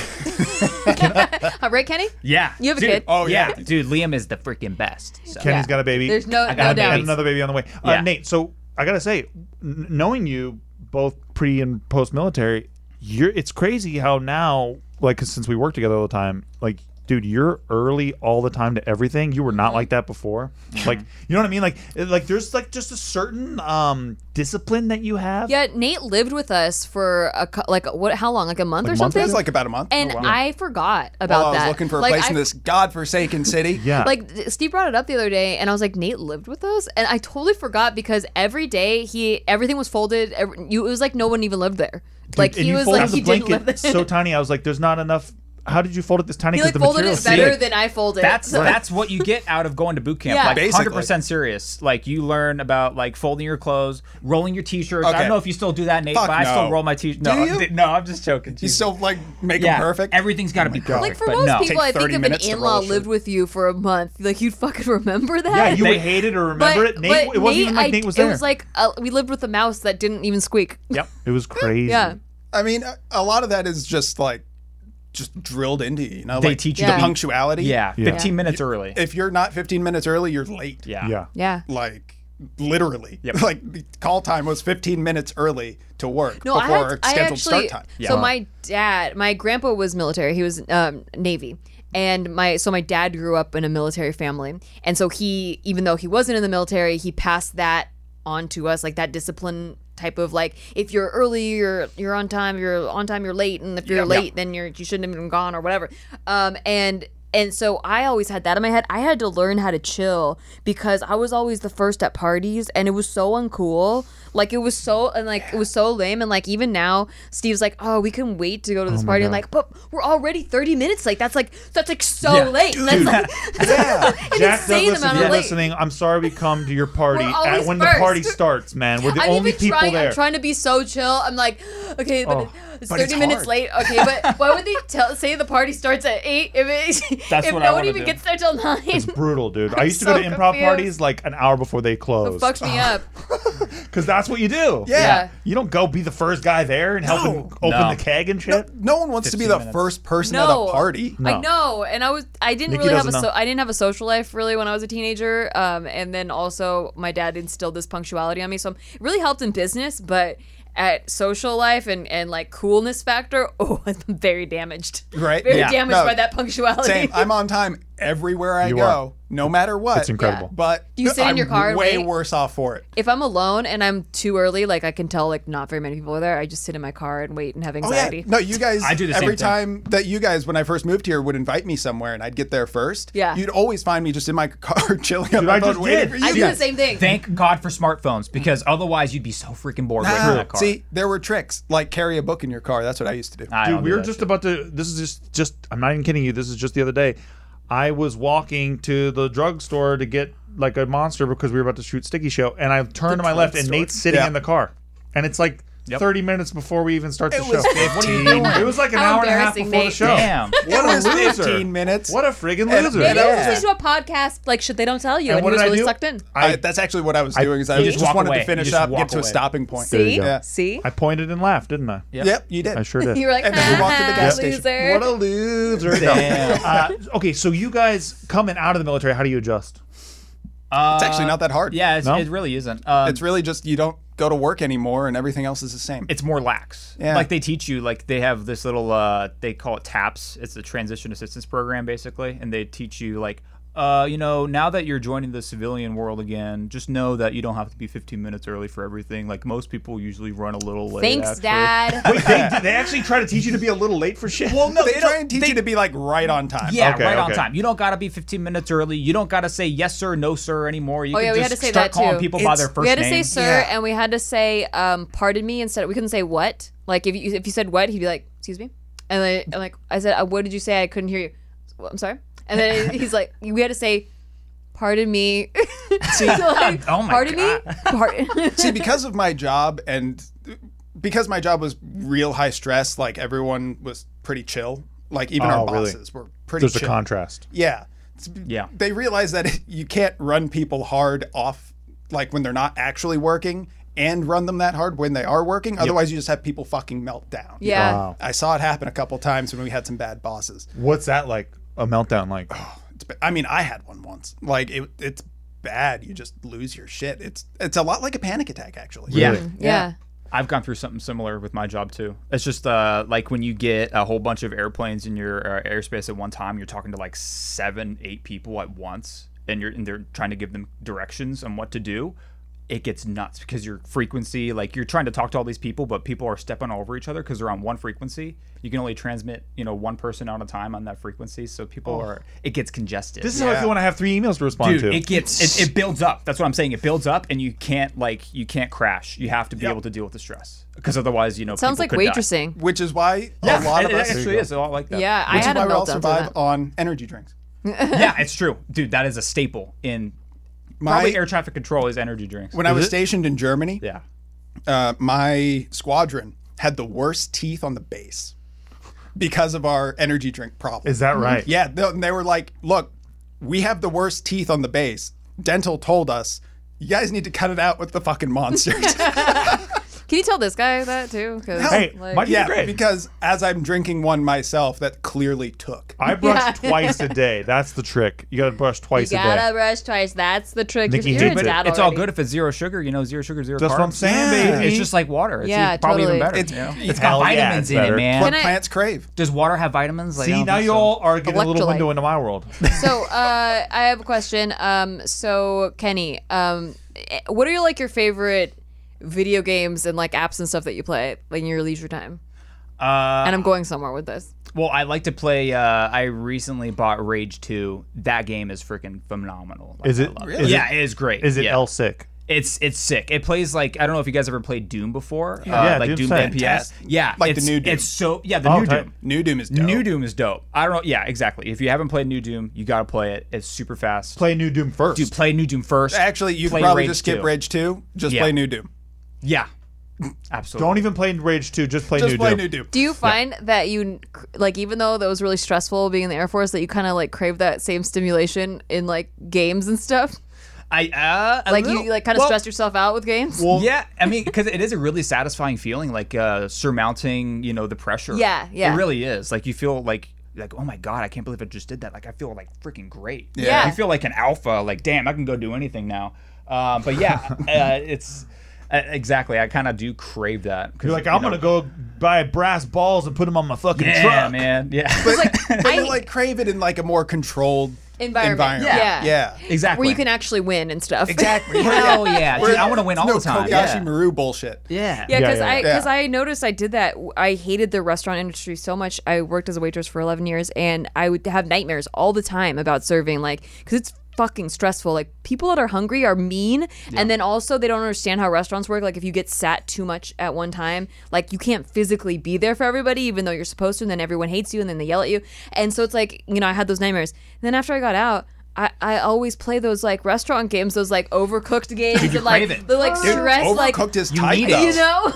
Right, Kenny? Yeah. You have a Dude, kid? Oh, yeah. Dude, Liam is the freaking best. So. Kenny's Yeah. got a baby. There's no got no a baby. doubt. And another baby on the way. Yeah. Nate, so I gotta say, knowing you both pre and post military, it's crazy how now, like, 'cause since we work together all the time, like, dude, you're early all the time to everything. You were not like that before. Like, you know what I mean? Like there's like just a certain discipline that you have. Yeah, Nate lived with us for how long? Like a month or month? something? it was like about a month. and Oh, wow. I forgot about While I was that. looking for a Like, place in this godforsaken city. Yeah. Like Steve brought it up the other day, and I was like, Nate lived with us, and I totally forgot because every day everything was folded. It was like no one even lived there. Like and he you was folded like the he didn't blanket live there. so tiny. I was like, there's not enough. How did you fold it this tiny? He Because like the folded material's it better thick. than I folded. That's what you get out of going to boot camp. Yeah. Like Basically. 100% serious. Like you learn about like folding your clothes, rolling your t-shirts. I Okay. don't know if you still do that, Nate, Fuck but I still no. roll my t-shirt. Do you? No, I'm just joking. He's so like make yeah, them perfect. Everything's got to be God. perfect. Like for but most no. people, I Take think 30 if an minutes to roll in-law a shirt. lived with you for a month, like you'd fucking remember that. Yeah, you would They- hate it or remember it. Nate, it wasn't even like Nate was there. It was like we lived with a mouse that didn't even squeak. Yep. It was crazy. Yeah. I mean, a lot of that is just like drilled into you. You know, They like teach you Yeah. the punctuality. Yeah, Yeah. 15 minutes early. If you're not 15 minutes early, you're late. Yeah. Yeah. Yeah. Like literally. Yep. Like the call time was 15 minutes early to work No, before our I scheduled actually. start time. So my grandpa was military. He was Navy. And my dad grew up in a military family. And so even though he wasn't in the military, he passed that on to us, like that discipline type of like, if you're early, you're on time, you're late. And if you're late, then you shouldn't have been gone or whatever. And so I always had that in my head. I had to learn how to chill because I was always the first at parties and it was so uncool. Like it was so lame. And like even now, Steve's like, oh, we can wait to go to this party. I'm like, but we're already 30 minutes late. That's like so Yeah. late. That's like an Jack insane Douglas, if amount you're of late. listening, I'm sorry we come to your party We're always when the first. party starts, man. We're the I'm only even people trying. there. I'm trying to be so chill. I'm like, okay, but it's But 30 it's minutes hard. late. Okay, but why would they say the party starts at 8 if That's if what no I one wanna even do. gets there till 9? It's brutal, dude. I I'm used to go so to improv confused. parties like an hour before they It close. fucked me up. Because that's what you do. Yeah. You don't go be the first guy there and help No. him open No. the keg and shit. No one wants to be 15 the minutes. first person No. at a party. No. I know, and I didn't Nikki really have doesn't know. I didn't have a social life really when I was a teenager. And then also my dad instilled this punctuality on me, so it really helped in business, but at social life and like coolness factor, I'm very damaged. Right? Very Yeah. damaged No. by that punctuality. Same. I'm on time everywhere I You go, are. no matter what. It's incredible. But Do you sit in I'm your car and way wait? worse off for it. If I'm alone and I'm too early, like I can tell like not very many people are there, I just sit in my car and wait and have Oh yeah. anxiety. No, you guys. I do the same every thing. time that you guys, when I first moved here, would invite me somewhere and I'd get there first. Yeah. You'd always find me just in my car chilling on Dude, my I phone just waiting did. for you I do guys. the same thing. Thank God for smartphones because otherwise you'd be so freaking bored waiting in that car. See, there were tricks like carry a book in your car. That's what I used to do. I Dude, don't we do were that just shit. about to. This is just. I'm not even kidding you. This is just the other day. I was walking to the drugstore to get like a Monster because we were about to shoot Sticky Show, and I turned to my left, and drugstore. Nate's sitting Yeah. in the car, and it's like 30 minutes before we even start the It show. was What are you 15. doing? It was like an How hour and a half embarrassing, before the Nate. show. Damn. What It was a loser! 15 minutes. What a friggin' And- loser! and Maybe I he was- listens to a podcast like shit they don't tell you, and, he what was did I really do? sucked in. That's actually what I was doing. Is I You just, just walk wanted away. to finish You just up, walk get to a away. stopping point. There you See, go. Yeah. see, I pointed and laughed, didn't I? Yep, you did. I sure did. you were like, And then we walked to the gas station. loser. What a loser! Damn. Okay, so you guys coming out of the military, how do you adjust? It's actually not that hard. Yeah, No? it really isn't. It's really just you don't go to work anymore and everything else is the same. It's more lax. Yeah. Like they teach you, like they have this little, they call it TAPS. It's a transition assistance program basically, and they teach you like, now that you're joining the civilian world again, just know that you don't have to be 15 minutes early for everything. Like most people usually run a little late. Thanks, actually. Dad. Wait, they actually try to teach you to be a little late for shit. Well, no, they try and teach you to be like right on time. Yeah, Okay, right on okay. time. You don't gotta be 15 minutes early. You don't gotta say yes sir, no sir anymore. You Oh, can yeah, we just had to say start that, calling too. people by their first We had to say name. sir, Yeah. and we had to say pardon me instead. We couldn't say what. Like if you said what, he'd be like, excuse me, and then I'm like, I said, what did you say? I couldn't hear you. Well, I'm sorry. And then he's like, we had to say, pardon me. See, Like, oh my pardon God. me. Pardon. See, because of my job and because my job was real high stress, like everyone was pretty chill. Like even our really? bosses were pretty There's chill. a contrast. Yeah. Yeah. They realize that you can't run people hard off like when they're not actually working and run them that hard when they are working. Otherwise, you just have people fucking melt down. Yeah. Wow. I saw it happen a couple times when we had some bad bosses. What's that like? A meltdown like? I mean, I had one once. Like it's bad. You just lose your shit. It's a lot like a panic attack, actually. Yeah. Really? Yeah. I've gone through something similar with my job too. It's just like when you get a whole bunch of airplanes in your airspace at one time, you're talking to like 7-8 people at once, and they're trying to give them directions on what to do. It gets nuts because your frequency, like you're trying to talk to all these people, but people are stepping over each other because they're on one frequency. You can only transmit, one person at a time on that frequency, so people it gets congested. This is how I feel when I have 3 emails to respond Dude, to. it builds up. That's what I'm saying. It builds up, and you can't crash. You have to be able to deal with the stress, because otherwise, Sounds people like could die. waitressing. Which is why a lot of it us. actually is a lot like that. Yeah, I Which is had a why we all meltdown to survive that. on energy drinks. Yeah, it's true, dude. That is a staple in probably air traffic control is energy drinks. When I was stationed in Germany, Yeah. my squadron had the worst teeth on the base because of our energy drink problem. Is that right? Yeah, they were like, look, we have the worst teeth on the base. Dental told us, you guys need to cut it out with the fucking monsters. Can you tell this guy that too? 'Cause, Hey, like, my teeth are Yeah, great. because as I'm drinking one myself, that clearly took. I brush twice a day. That's the trick. You got to brush twice you a gotta day. brush twice. That's the trick. Nikki You're hates a it. dad It's all already. good if it's zero sugar. Zero sugar, zero That's carbs. what I'm saying, Yeah. baby. It's just like water. It's Yeah, probably even totally. better. It's- It's got hell yeah, vitamins it's in it, better. man. What Can I- plants crave. Does water have vitamins? Like, I See, don't now think you so. all are getting a little Electrolyte. window into my world. So I have a question. So Kenny, what are your favorite video games and like apps and stuff that you play like in your leisure time? And I'm going somewhere with this. Well, I like to play. I recently bought Rage 2. That game is freaking phenomenal. Like, Is it- I love really? Yeah, it is great. Is it yeah. L sick? It's sick. It plays like, I don't know if you guys ever played Doom before. Yeah, like Doom's Doom fantastic. NPS. Yeah, Like the it's, new Doom. It's so the Oh, new okay. Doom. New Doom is dope. New Doom is dope. I don't know. Yeah, exactly. If you haven't played New Doom, you gotta play it. It's super fast. Play New Doom first. Dude, play New Doom first. Actually, you Play could probably Rage just skip 2. Rage 2. Just Yeah. play New Doom. Yeah, absolutely. Don't even play Rage 2. Just play Just New play Doom. New Doom. Do you find that you like, even though that was really stressful being in the Air Force, that you kind of like crave that same stimulation in like games and stuff? A Like little- you like kind of well, stress yourself out with games? Yeah, I mean, because it is a really satisfying feeling, like surmounting, the pressure. Yeah, yeah. It really is. Like you feel like, oh my god, I can't believe I just did that. Like I feel like freaking great. Yeah. You feel like an alpha. Like damn, I can go do anything now. But yeah, it's exactly. I kind of do crave that. 'Cause, You're like, I'm going to go buy brass balls and put them on my fucking Yeah, truck. man. Yeah. But you like crave it in like a more controlled Environment. Yeah. Yeah. Exactly. Where you can actually win and stuff. Exactly. Hell yeah, dude! I want to win all no the time. Kobayashi Yeah. Maru bullshit. Yeah. Yeah, because Yeah. I noticed I did that. I hated the restaurant industry so much. I worked as a waitress for 11 years, and I would have nightmares all the time about serving, like, because it's fucking stressful. Like, people that are hungry are mean, and then also they don't understand how restaurants work. Like, if you get sat too much at one time, like, you can't physically be there for everybody, even though you're supposed to, and then everyone hates you, and then they yell at you. And so it's like, I had those nightmares. And then after I got out, I always play those like restaurant games, those like overcooked games, you and like crave it. the like Dude, stress, like Overcooked is you tight need though. it. you know.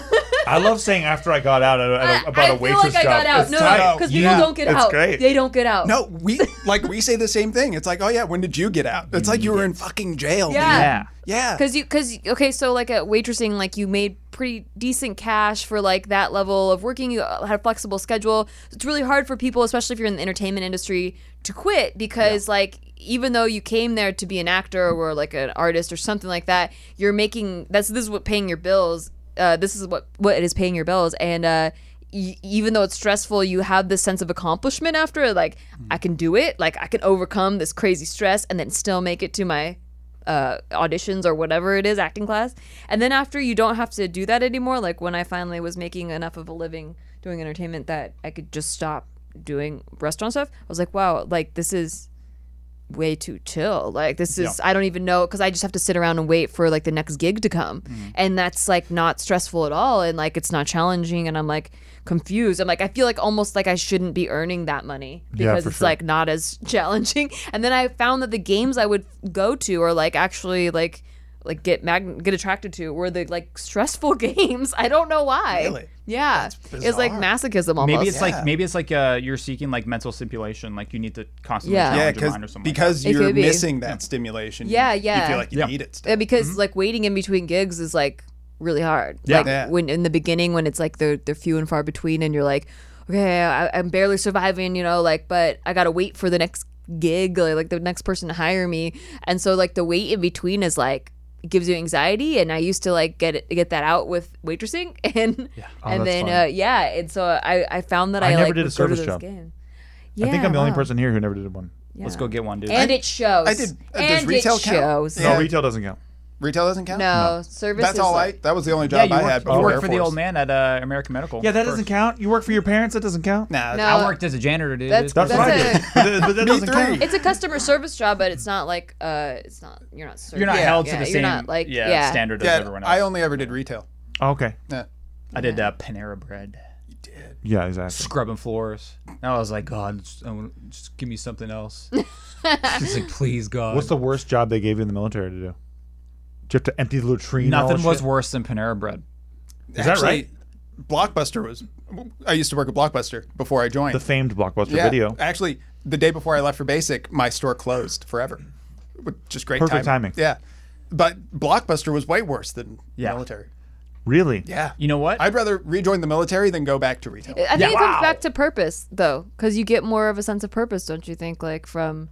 I love saying after I got out about a I feel waitress like I job. got out. It's No, tight. because Yeah. people don't get It's out. great. They don't get out. No, we say the same thing. It's like, oh yeah, when did you get out? It's like you were in fucking jail. Yeah. dude. Yeah. Because okay, so like at waitressing, like you made pretty decent cash for like that level of working. You had a flexible schedule. It's really hard for people, especially if you're in the entertainment industry, to quit because like even though you came there to be an actor or like an artist or something like that, you're making this is what paying your bills. This is what it is paying your bills and. Even though it's stressful, you have this sense of accomplishment after it. Like, I can do it. Like, I can overcome this crazy stress and then still make it to my auditions or whatever it is, acting class. And then after you don't have to do that anymore, like when I finally was making enough of a living doing entertainment that I could just stop doing restaurant stuff, I was like, wow, like this is way too chill. Like this is I don't even know because I just have to sit around and wait for like the next gig to come. And that's like not stressful at all and like it's not challenging and I'm like confused. I'm like I feel like almost like I shouldn't be earning that money because for it's sure. like not as challenging. And then I found that the games I would go to or like actually like get attracted to were the like stressful games. I don't know why. Really? Yeah. It's like bizarre. masochism almost. Maybe it's like you're seeking like mental stimulation. Like you need to constantly Yeah. Yeah, challenge your mind or something. because It you're could be. missing that stimulation. Yeah, You yeah. feel like you need it still. Yeah, because like waiting in between gigs is like really hard. Yeah. Like Yeah. when in the beginning when it's like they're few and far between and you're like, okay, I'm barely surviving, you know, like but I gotta wait for the next gig, like the next person to hire me. And so like the wait in between is like it gives you anxiety and I used to like get that out with waitressing and Oh, and that's then fun. and so I found that I I never like did a would go to service those job. games. I think I'm the only wow. person here who never did one. Let's go get one, dude. And it shows. I did- does And retail it count? shows. Yeah. No, retail doesn't count. Retail doesn't count? No, service That's is all like, that was the only yeah, job you I work, had you before work Air for the Force. old man at American Medical. Yeah, that First. doesn't count. You work for your parents. That doesn't count. Nah, No. I worked as a janitor, dude. That's That's what I That's did. But that doesn't three. count. It's a customer service job, but it's not like it's not you're not serving. You're not held to yeah, the you're same not like standard as yeah, everyone else. I only ever did retail. Oh, okay. Yeah. I did Panera Bread, Yeah, exactly. scrubbing floors. And I was like, God, just give me something else. She's like, please, God. What's the worst job they gave you in the military to do? Did you have to empty the latrine? and all Nothing that was shit? worse than Panera Bread. Is that right? Blockbuster was. I used to work at Blockbuster before I joined. The famed Blockbuster yeah, video. Actually, the day before I left for basic, my store closed forever. Just great Perfect timing. Yeah. But Blockbuster was way worse than military. Really? Yeah. You know what? I'd rather rejoin the military than go back to retail. I think it comes Wow. back to purpose though, because you get more of a sense of purpose, don't you think? Like from,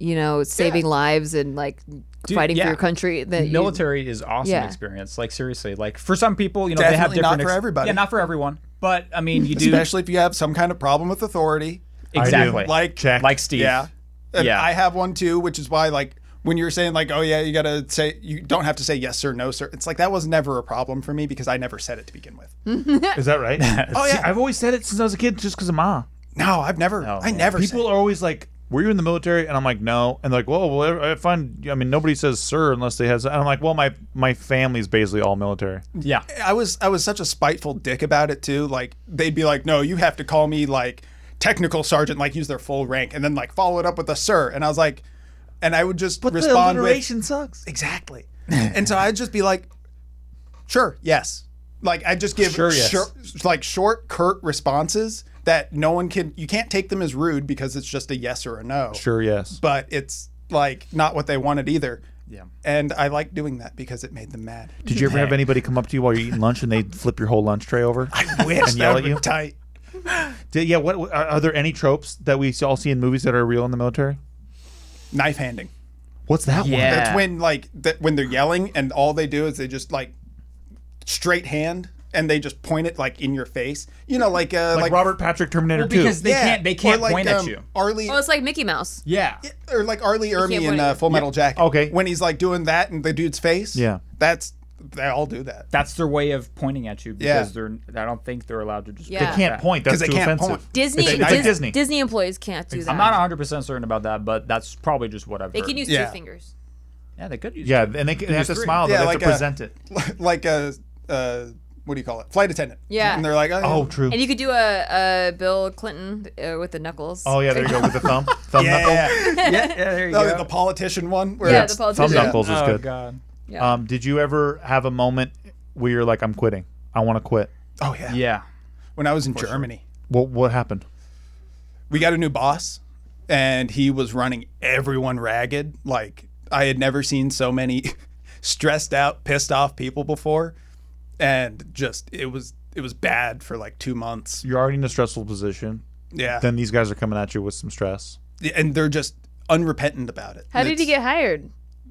saving lives and like fighting yeah. for your country. That you- military is awesome Yeah. experience. Like seriously, like for some people, they have Definitely not different. for everybody. Yeah, not for everyone. But I mean, you do Especially if you have some kind of problem with authority. exactly Like Check. like Steve. Yeah. And Yeah. I have one too, which is why like when you're saying like, oh yeah, you gotta say you don't have to say yes sir, no sir. It's like that was never a problem for me because I never said it to begin with. Is that right? Oh, yeah. I've always said it since I was a kid, just because of Ma. No, I've never. Oh, I man. never. People said are always like, "Were you in the military?" And I'm like, "No." And they're like, "Well, I find. I mean, nobody says sir unless they have." And I'm like, "Well, my family's basically all military." Yeah. I was such a spiteful dick about it too. Like they'd be like, no, you have to call me like technical sergeant, like use their full rank, and then like follow it up with a sir. And I was like, and I would just respond with sucks. exactly. And so I'd just be like, sure, yes. Like I'd just give Sure, yes. short, curt responses that no one can. You can't take them as rude because it's just a yes or a no. Sure, yes. But it's like not what they wanted either. Yeah. And I like doing that because it made them mad. Did you ever have anybody come up to you while you're eating lunch and they flip your whole lunch tray over? I wish And yell that at would you? be tight. Yeah. What are there any tropes that we all see in movies that are real in the military? Knife handing. What's that one? Yeah. That's when when they're yelling and all they do is they just like straight hand and they just point it like in your face. Like Robert Patrick Terminator 2. Because they can't or like, point at you. Arlie, Oh, it's like Mickey Mouse. Yeah. or like Arlie Ermy point in at you. Full Metal Jacket. Okay. When he's like doing that in the dude's face. Yeah. They all do that. That's their way of pointing at you Yeah. because I don't think they're allowed to just Yeah. They can't point. That's 'Cause too they can't offensive. point. Disney, It's like Disney. Disney employees can't do that. I'm not 100% certain about that, but that's probably just what I've They heard. can use Yeah. 2 fingers. Yeah, they could use Yeah, it. and they have to three. smile. Yeah, They have like to a- present it. Like a what do you call it? Flight attendant. Yeah. And they're like, Oh, true. And you could do a Bill Clinton with the knuckles. Oh yeah, there you go with the thumb knuckle. yeah. yeah, there you Oh, go. the politician one. Where Yeah, it's- the politician. Thumb knuckles is Oh good. God. Yeah. Did you ever have a moment where you're like, I'm quitting. I want to quit. Oh yeah. Yeah. When I was in Germany, What happened? we got a new boss, and he was running everyone ragged. Like I had never seen so many stressed out, pissed off people before, and just it was bad for like 2 months. You're already in a stressful position. Yeah. Then these guys are coming at you with some stress. And they're just unrepentant about it. How did he get hired?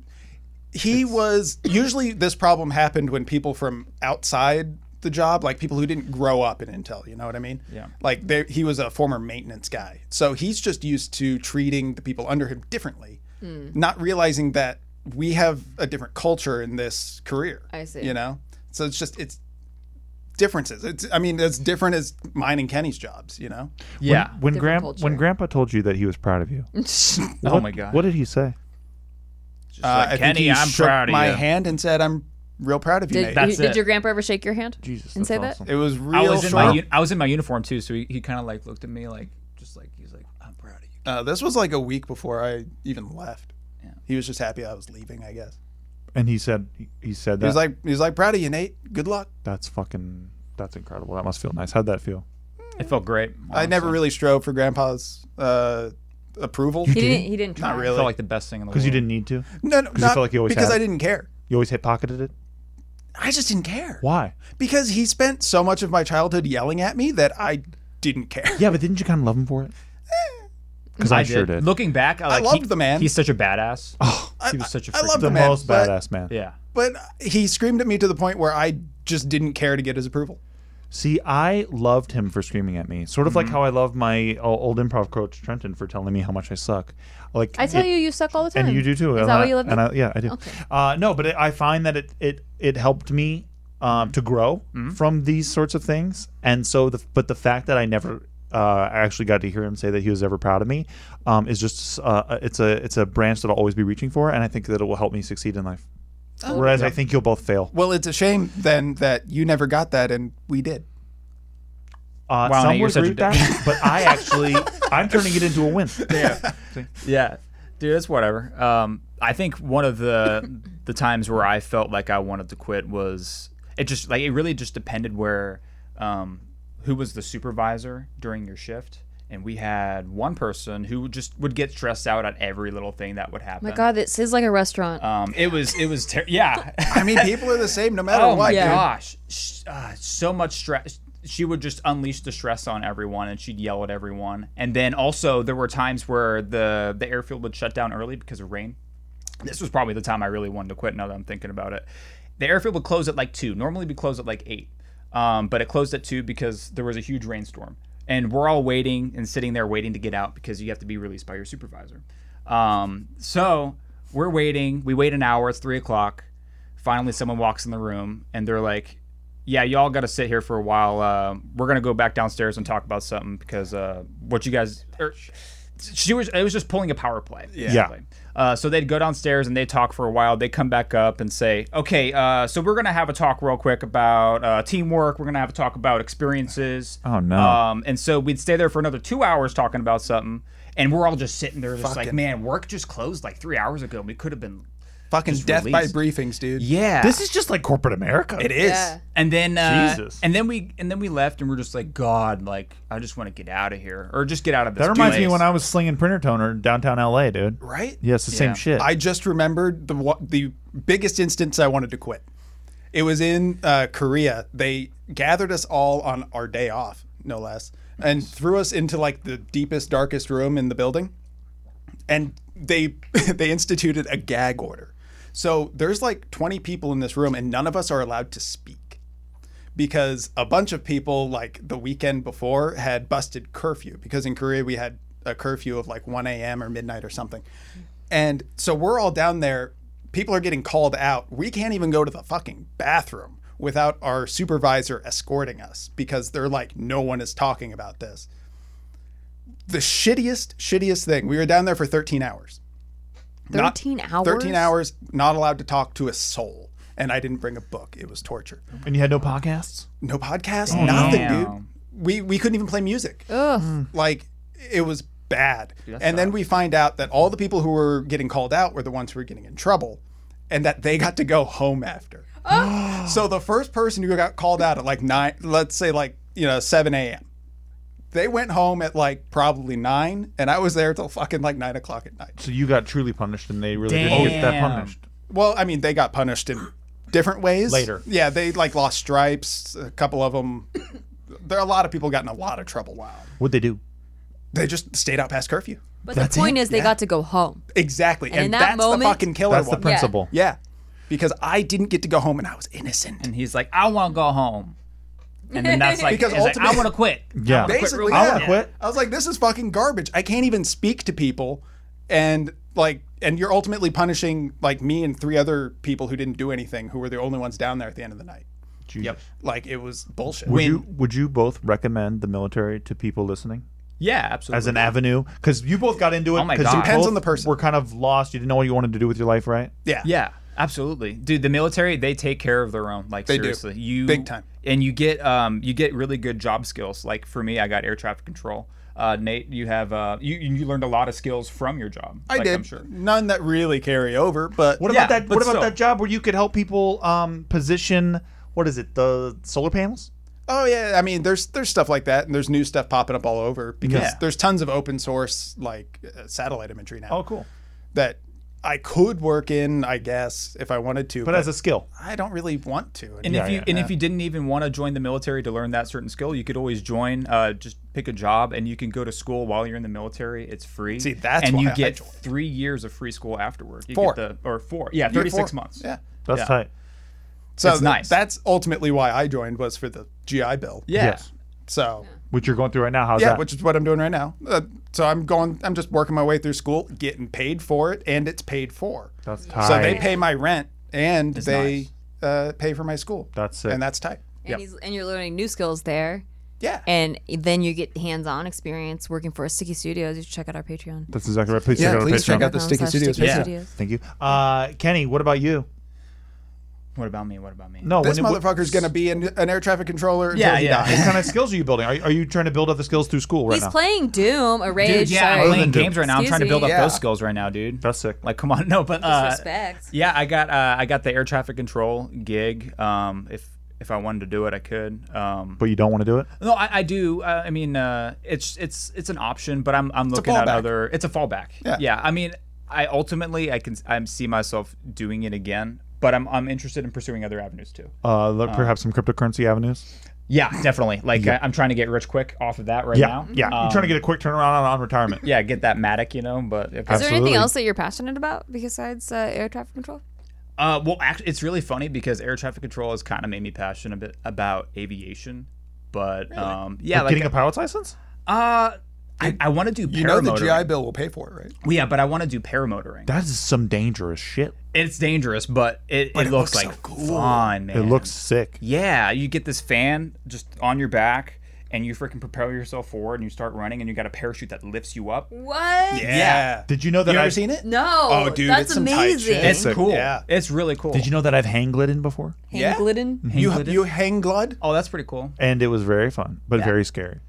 He was usually this problem happened when people from outside the job, like people who didn't grow up in Intel, you know what I mean? Yeah. Like he was a former maintenance guy. So he's just used to treating the people under him differently, not realizing that we have a different culture in this career. I see. You know? So it's differences. It's different as mine and Kenny's jobs, you know? Yeah. When Different culture. when Grandpa told you that he was proud of you, Oh my God. what did he say? Just like, I think Kenny, he I'm shook proud of my you. hand and said, "I'm real proud of you, Nate." That's Did it. your grandpa ever shake your hand? Jesus, And that's say that? awesome. It was I real was in short. my I was in my uniform too, so he kind of like looked at me like just like he's like, I'm proud of you. This was like a week before I even left. Yeah. He was just happy I was leaving, I guess. And he said that. He was like, proud of you, Nate. Good luck. That's incredible. That must feel nice. How'd that feel? It felt great. I never honestly. really strove for Grandpa's approval. He didn't try. Not It really. felt like the best thing in the world. Because you didn't need to. No, you not felt like you always because had I it? didn't care. You always hip pocketed it. I just didn't care. Why? Because he spent so much of my childhood yelling at me that I didn't care. Yeah, but didn't you kind of love him for it? Because I sure did. Looking back, I loved the man. He's such a badass. Oh, he was such a I freaking love the the man, most but- badass man. Yeah. But he screamed at me to the point where I just didn't care to get his approval. See, I loved him for screaming at me. Sort of like how I love my old improv coach Trenton for telling me how much I suck. Like I tell you suck all the time. and you do too. Is that what you live in? Yeah, I do. Okay. No, but I find that it helped me to grow from these sorts of things, and so the fact that I never actually got to hear him say that he was ever proud of me is just it's a branch that I'll always be reaching for, and I think that it will help me succeed in life. Whereas I think you'll both fail. Well, it's a shame then that you never got that and we did. Wow, Some Nate, you're would such agree a with that, but I'm turning it into a win. Yeah, dude, it's whatever. I think one of the times where I felt like I wanted to quit was it really just depended where who was the supervisor during your shift. And we had one person who just would get stressed out at every little thing that would happen. My God, this is like a restaurant. It was yeah. I mean, people are the same no matter Oh what. my Yeah. gosh, so much stress. She would just unleash the stress on everyone, and she'd yell at everyone. And then also there were times where the airfield would shut down early because of rain. This was probably the time I really wanted to quit. Now that I'm thinking about it, the airfield would close at like 2. Normally we close at like 8, but it closed at 2 because there was a huge rainstorm. And we're all waiting and sitting there waiting to get out because you have to be released by your supervisor. So we're waiting. We wait an hour. It's 3 o'clock. Finally, someone walks in the room and they're like, yeah, y'all got to sit here for a while. We're going to go back downstairs and talk about something because what you guys... it was just pulling a power play. Yeah. So they'd go downstairs and they'd talk for a while. They'd come back up and say, okay, so we're going to have a talk real quick about teamwork. We're going to have a talk about experiences. Oh, no. And so we'd stay there for another 2 hours talking about something. And we're all just sitting there just like, Fucking- man, work just closed like 3 hours ago. We could have been... Fucking Just death released. by briefings, dude. Yeah. This is just like corporate America. It is. Yeah. And then Jesus. and then we left and we're just like, God, like I just want to get out of here or just get out of this. That reminds me place. when I was slinging printer toner in downtown LA, dude. Right? Yeah, it's the same Yeah. shit. I just remembered the biggest instance I wanted to quit. It was in Korea. They gathered us all on our day off, no less, and threw us into like the deepest, darkest room in the building. And they instituted a gag order. So there's like 20 people in this room, and none of us are allowed to speak because a bunch of people, like the weekend before, had busted curfew. Because in Korea we had a curfew of like 1 a.m. or midnight or something. And so we're all down there. People are getting called out. We can't even go to the fucking bathroom without our supervisor escorting us because they're like, no one is talking about this. The shittiest thing. We were down there for 13 hours. 13 hours? 13 hours, not allowed to talk to a soul. And I didn't bring a book. It was torture. and you had no podcasts? No podcast, nothing, damn. dude. We couldn't even play music. Ugh. Like, it was bad. that's And then rough. we find out that all the people who were getting called out were the ones who were getting in trouble and that they got to go home after. So the first person who got called out at like 9, let's say like 7 a.m. They went home at like probably 9, and I was there till fucking like 9 o'clock at night. So you got truly punished, and they really didn't get that Damn. punished. Well, I mean, they got punished in different ways Later. Yeah, they like lost stripes. A couple of them. There are a lot of people got in a lot of trouble. Wow. What'd they do? They just stayed out past curfew. But the point is, they got to go home. Exactly, and in that that's moment- the fucking killer That's the one. principle. Yeah, because I didn't get to go home, and I was innocent. And he's like, I want to go home. And then that's like, Because he's like, I ultimately- want to quit. Yeah. Basically, I yeah. wanna quit. I was like, this is fucking garbage. I can't even speak to people, and you're ultimately punishing like me and 3 other people who didn't do anything, who were the only ones down there at the end of the night. Yep. Like, it was bullshit. Would you both recommend the military to people listening Yeah, absolutely. as an avenue? Because you both got into it. Oh my 'cause God. you Depends both on the person. Were kind of lost. You didn't know what you wanted to do with your life, right? Yeah. Yeah, absolutely, dude. The military, they take care of their own. Like They do. seriously, you Big time. and you get really good job skills. Like for me, I got air traffic control. Nate, you have you learned a lot of skills from your job. I did. I'm sure. None that really carry over, but What Yeah, about that? but What about still. that job where you could help people position? What is it? The solar panels? oh yeah, I mean, there's stuff like that, and there's new stuff popping up all over because Yeah. there's tons of open source like satellite imagery now Oh, cool. that I could work in, I guess, if I wanted to. But as a skill, I don't really want to. And Yeah, if you didn't even want to join the military to learn that certain skill, you could always join. Just pick a job, and you can go to school while you're in the military. It's free. See, that's and why you I get joined. 3 years of free school afterward. You 4. get the, or 4. Yeah, You get 36 4. months. Yeah. that's Yeah. tight. So It's nice. That's ultimately why I joined, was for the GI Bill. Yeah. Yes. So Which you're going through right now. How's yeah, that? which is what I'm doing right now. So I'm just working my way through school, getting paid for it, and it's paid for. That's tight. So they pay my rent and It's they pay for my school. That's sick. And that's tight. And you're learning new skills there. Yeah. And then you get hands-on experience working for Sticky Studios. You should check out our Patreon. That's exactly right. Please Yeah, check out our please check Patreon. out the Sticky Studios Sticky Yeah. Studios. Thank you. Kenny, what about you? What about me? What about me? No, This what motherfucker's going to be an air traffic controller until Yeah, he yeah. dies. What kind of skills are you building? Are you trying to build up the skills through school right He's now? playing Doom, a Rage. Dude, yeah, I'm sorry. playing Doom. games right now. I'm Excuse trying to build me. up Yeah. those skills right now, dude. That's sick. Like, come on, no, but Disrespect. yeah, I got the air traffic control gig. If I wanted to do it, I could. But you don't want to do it? No, I do. I mean, it's an option, but I'm looking at fallback. other. It's a fallback. Yeah. I mean, I see myself doing it again, but I'm interested in pursuing other avenues too. Perhaps some cryptocurrency avenues? Yeah, definitely. Like I'm trying to get rich quick off of that right Yeah. now. Yeah. You're trying to get a quick turnaround on retirement. Yeah, get that Matic, But if Is there Absolutely. anything else that you're passionate about besides air traffic control? well, actually, it's really funny because air traffic control has kind of made me passionate a bit about aviation. But yeah, Getting a pilot's license? I want to do paramotoring. You know the GI Bill will pay for it, right? Well, yeah, but I want to do paramotoring. That is some dangerous shit. It's dangerous, but it it looks looks like so cool. fun, man. It looks sick. Yeah, you get this fan just on your back, and you freaking propel yourself forward, and you start running, and you got a parachute that lifts you up. What? Yeah. Did you know that You ever I've seen it? No. Oh, dude, that's it's some tight amazing. shit. It's Sick. cool. Yeah. It's really cool. Did you know that I've hang glidden before? Yeah. Glidden? You hang glide? Oh, that's pretty cool. And it was very fun, but very scary.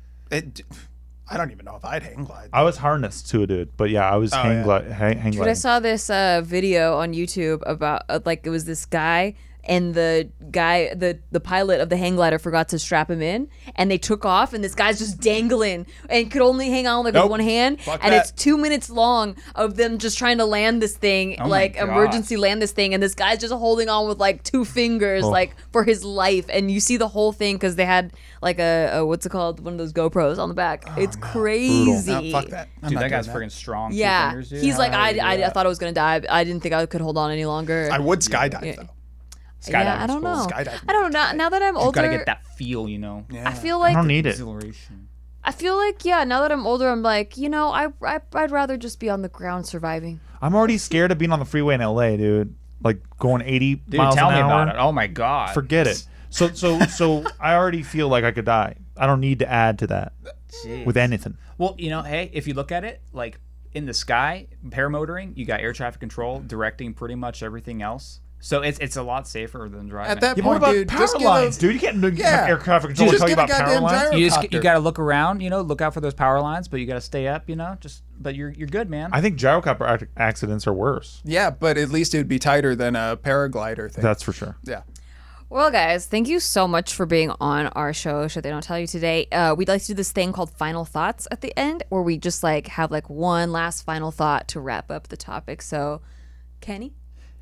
I don't even know if I'd hang glide. I was harnessed to a dude, but yeah, I was hang yeah. gliding. Dude, I saw this video on YouTube about it was this guy, and the pilot of the hang glider forgot to strap him in, and they took off, and this guy's just dangling and could only hang on with Nope. one hand, Fuck and that. it's 2 minutes long of them just trying to land this thing, Oh my God. emergency land this thing, and this guy's just holding on with 2 fingers for his life, and you see the whole thing because they had a what's it called, one of those GoPros on the back. It's crazy. No, fuck that. I'm Dude, not that guy's doing freaking strong. Yeah, 2 fingers, dude. he's like, How do you do I that? thought I was gonna die. I didn't think I could hold on any longer. I would skydive Yeah. though. Yeah, I Skydiving's don't cool. know. Skydiving. I don't know. Now that I'm You older, gotta get that feel, Yeah. I feel I like don't need it. exhilaration. now that I'm older, I'm like, I'd rather just be on the ground surviving. I'm already scared of being on the freeway in LA, dude. Like going 80 Dude, miles tell an me hour. about it. Oh my God. Forget it. So I already feel like I could die. I don't need to add to that Jeez. with anything. Well, hey, if you look at it, like in the sky, paramotoring, you got air traffic control directing pretty much everything else. So it's a lot safer than driving. At that Yeah, but what point, about dude, power just get lines, a, dude? You can't do Yeah. air traffic control Dude, and just talk get a about power goddamn lines. gyro- you got to look around, look out for those power lines, but you got to stay up, but you're good, man. I think gyrocopter accidents are worse. Yeah, but at least it would be tighter than a paraglider thing. That's for sure. Yeah. Well, guys, thank you so much for being on our show, Shit They Don't Tell You today. We'd like to do this thing called Final Thoughts at the end, where we just like have like one last final thought to wrap up the topic. So, Kenny?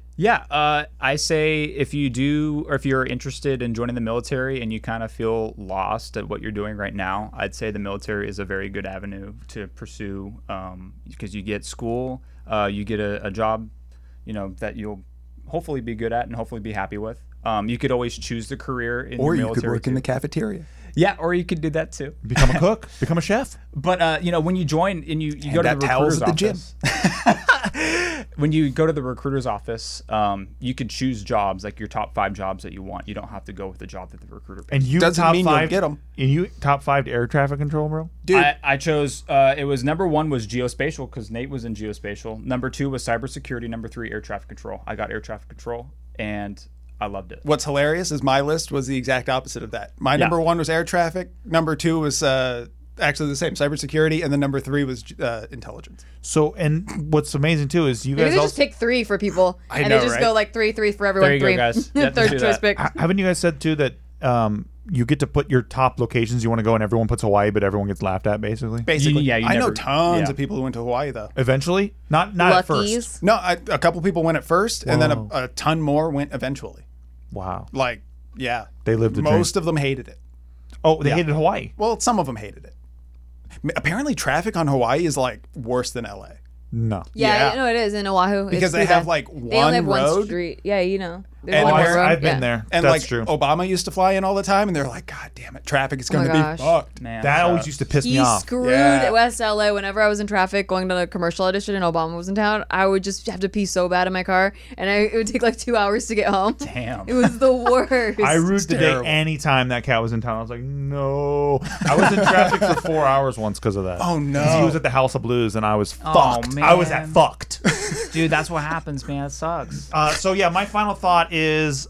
Yeah, I say if you do, or if you're interested in joining the military and you kind of feel lost at what you're doing right now, I'd say the military is a very good avenue to pursue because you get school, you get a job, that you'll hopefully be good at and hopefully be happy with. You could always choose the career in Or the you military. could work in too. the cafeteria. Yeah, or you could do that too. Become a cook, become a chef. But when you join and you go to the towels recruiter's at the office, when you go to the recruiter's office, you could choose jobs, like your top 5 jobs that you want. You don't have to go with the job that the recruiter picks. And you Doesn't top mean you'll 5 get 'em. And you top 5 to air traffic control, bro. Dude, I chose, it was number 1 was geospatial because Nate was in geospatial. Number 2 was cybersecurity. Number 3, air traffic control. I got air traffic control and I loved it. what's hilarious is my list was the exact opposite of that. My number 1 was air traffic. Number 2 was actually the same, cybersecurity, and then number 3 was intelligence. So, and what's amazing too is you Maybe guys they also just pick 3 for people, I and know, they just right? go like 3 for everyone. There you go, 3. guys. Yeah, Third just do choice that. pick. haven't you guys said too that you get to put your top locations you want to go, and everyone puts Hawaii, but everyone gets laughed at basically. Basically, Yeah, you I know never- tons yeah. of people who went to Hawaii though. Eventually, not at first. Luckies. No, a couple people went at first, and then Whoa. a ton more went eventually. Wow, Like, yeah, they lived the dream. most of them hated it. Oh, they hated Hawaii. Well, some of them hated it. Apparently, traffic on Hawaii is like worse than LA No. Yeah, Yeah. no, it is in Oahu. It's because they pretty have bad. like They only have one one road. street. Yeah, There's And only where- one road. I've been Yeah. there. And That's like true. Obama used to fly in all the time, and they're like, "God damn it, traffic is Oh my going to gosh. be fucked." Man, That always used to piss me He off. screwed Yeah. West LA whenever I was in traffic going to the commercial audition and Obama was in town. I would just have to pee so bad in my car, and it would take like 2 hours to get home. Damn. It was the worst. I ruled the day terrible. anytime that cat was in town. I was like, no. I was in traffic for 4 hours once because of that. Oh, no. 'Cause he was at the House of Blues and I was Oh, fucked. I was man. at fucked. Dude, that's what happens, man. It sucks. So yeah, my final thought is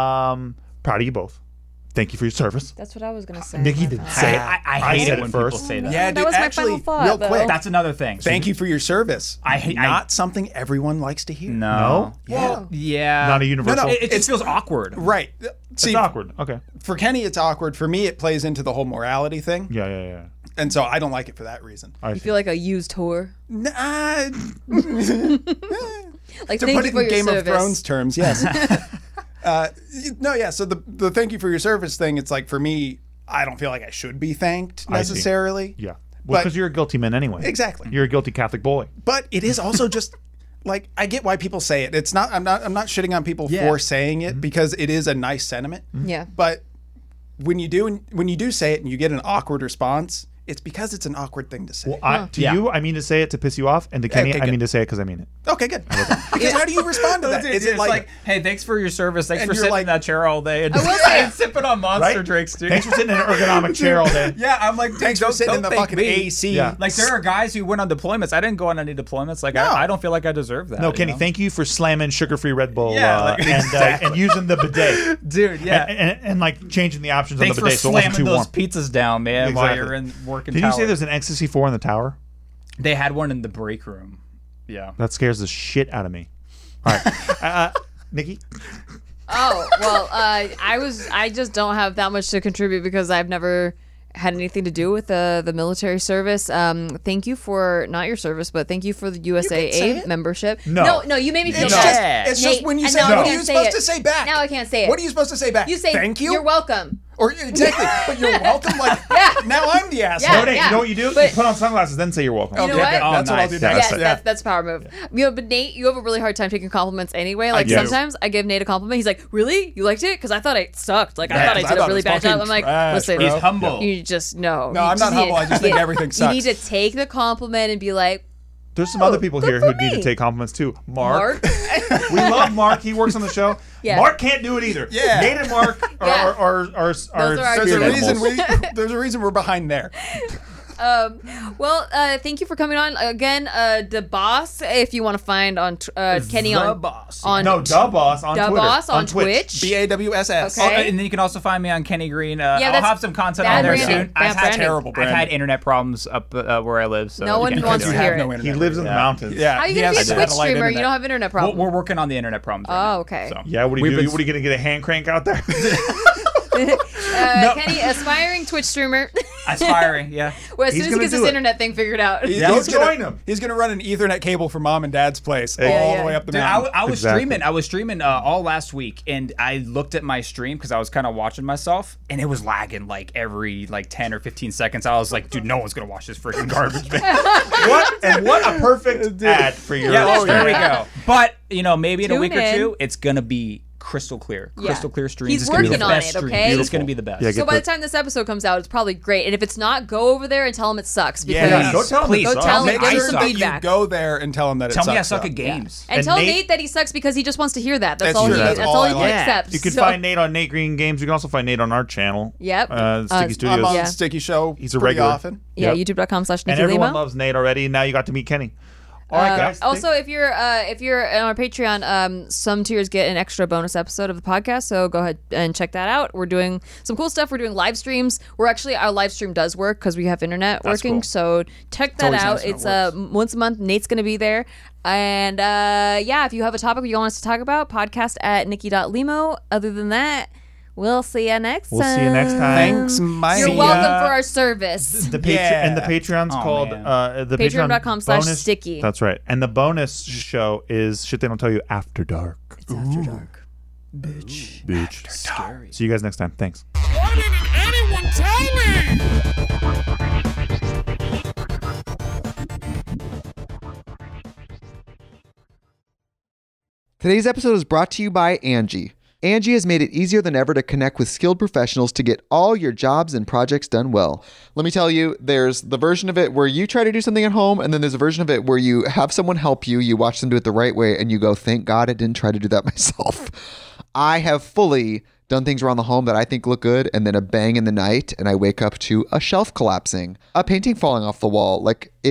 proud of you both. Thank you for your service. That's what I was gonna say. Nikki My didn't final say it. thought. I I hate said it it when first. people say that. Yeah, That dude. was my Actually, final thought, real though. quick, That's another thing. thank you for your service. I hate Not something everyone likes to hear. No. Yeah. Yeah. Not a universal. No, It just feels awkward. Right. It's See, awkward. Okay. for Kenny, it's awkward. For me, it plays into the whole morality thing, Yeah. and so I don't like it for that reason. I You feel like a used whore. Nah, Like to thank put you it for in your Game service. of Thrones terms, yes. No, yeah. So the thank you for your service thing, it's like for me, I don't feel like I should be thanked I see. necessarily. yeah. Well, But- because you're a guilty man anyway. Exactly. You're a guilty Catholic boy. But it is also just like I get why people say it. It's not. I'm not shitting on people Yeah. for saying it because it is a nice sentiment. Yeah. But when you do say it and you get an awkward response, it's because it's an awkward thing to say. To Yeah. you, I mean to say it to piss you off, and to Kenny, okay, I good. mean to say it because I mean it. Okay, good. Because how do you respond to that? Is it it's like, hey, thanks for your service. Thanks And for you're sitting like- in that chair all day and, will say- and sipping on monster Right? drinks, dude. Thanks for sitting in an ergonomic chair all day. Yeah, I'm like, dude, thanks for don't- sitting in don't the thank fucking me. AC? Yeah. Like there are guys who went on deployments. I didn't go on any deployments. Like No. I don't feel like I deserve that. No, you Kenny, know? thank you for slamming sugar-free Red Bull Yeah, like, and using the bidet. dude. Yeah. And like changing the options Thanks on the for bidet so it wasn't slamming too those warm. pizzas down, man, while Exactly. you're in working. Did you say tower. there's an Ecstasy 4 in the tower? They had one in the break room. Yeah. That scares the shit out of me. All right. Nikki? Oh well, I just don't have that much to contribute because I've never had anything to do with the military service. Thank you for not your service, but thank you for the say USAA it. membership. No. no, you made me feel It's bad. just, it's just Hey, when you and say, now I what are can't you say supposed it. to say back? Now I can't say it. What are you supposed to say back? You say thank you. You're welcome. Or exactly, but you're welcome. Like now I'm the asshole. Yeah. No, Nate, you know what you do? But- you put on sunglasses, then say you're welcome. You know Okay, what? good. That's what I'll nice. do Yeah, next. Yes, yeah. that's power move. But Nate, you have a really hard time taking compliments anyway. Like do. sometimes I give Nate a compliment. He's like, "Really? You liked it? Because I thought it sucked. Like I Yeah, thought I 'cause did I thought a really it bad was job." fucking I'm like, trash, "Listen, bro. He's humble. you just know. No, You I'm just not humble. I just think everything You sucks. need to take the compliment and be like, There's some other people good here for who need to me. take compliments too. Mark. "Mark." We love Mark. He works on the show. Yeah. Mark can't do it either. Yeah. Nate and Mark are Yeah. are are our spirit There's a animals. reason there's a reason we're behind there. Thank you for coming on again. The boss, if you want to find on Kenny on boss. on No, Da Boss on Da Twitter. Boss on Twitch. BAWSS. Okay. And then you can also find me on Kenny Green. Yeah, I'll that's have some content bad on there branding. soon. Bad I've had branding. terrible I've branding. had internet problems up where I live. So No one you can't wants do to it. hear no it. internet He lives in over the here. mountains. Yeah. How are you he gonna be a has Twitch satellite streamer? You internet. don't have internet We're problems. working on the internet problems. Right Oh, now, okay. So. Yeah, what are We've you been- doing? What are you going to get a hand crank out there? Kenny, aspiring Twitch streamer. Aspiring, yeah. Well, as He's soon as he gonna gets do this it. internet thing figured out. He's Go gonna- join him. He's going to run an Ethernet cable from mom and dad's place all yeah. the way up the Dude, mountain. I was Exactly. streaming. I was streaming all last week, and I looked at my stream because I was kind of watching myself, and it was lagging like every 10 or 15 seconds. I was like, dude, no one's gonna watch this freaking garbage, man. What a perfect ad for your Yeah, stream. there we go. But maybe in a Tune week or in. two, it's gonna be crystal clear. Yeah. Crystal clear streams. He's It's gonna be working the on best it, stream. okay? It's gonna be the best. Yeah, So get by the- the time this episode comes out, it's probably great. And if it's not, go over there and tell him it sucks. Because Yeah, go tell him Please, it go sucks. tell him, Make give him sure some that you feedback. go there and tell him that it Tell sucks. me I suck though. at games. And And tell Nate- Nate that he sucks because he just wants to hear that. That's That's all true. he That's that's all all I he like. accepts. You can So- find Nate on Nate Green Games. You can also find Nate on our channel. Yep. Sticky I'm Studios. I'm on Yeah. Sticky Show He's a pretty regular. often. Yeah, Yep. youtube.com/Nikki And everyone Lima. loves Nate already. Now you got to meet Kenny. All right, guys. Also, if you're on our Patreon, some tiers get an extra bonus episode of the podcast. So go ahead and check that out. We're doing some cool stuff. We're doing live streams. Our live stream does work because we have internet That's working. cool. So check that always out. nice when it It's works. once a month. Nate's gonna be there. And if you have a topic you want us to talk about, podcast at nikki.limo. Other than that, we'll see you next time. We'll see you next time. Thanks, Mike. You're See welcome ya. for our service. The Yeah. and the Patreon's Oh, called man. the Patreon Patreon.com/sticky. bonus- That's right. And the bonus show is shit they don't tell you after dark. It's after dark. Bitch. Scary. See you guys next time. Thanks. Why didn't anyone tell me? Today's episode is brought to you by Angie. Angie has made it easier than ever to connect with skilled professionals to get all your jobs and projects done well. Let me tell you, there's the version of it where you try to do something at home, and then there's a version of it where you have someone help you, you watch them do it the right way, and you go, thank God I didn't try to do that myself. I have fully done things around the home that I think look good, and then a bang in the night, and I wake up to a shelf collapsing, a painting falling off the wall.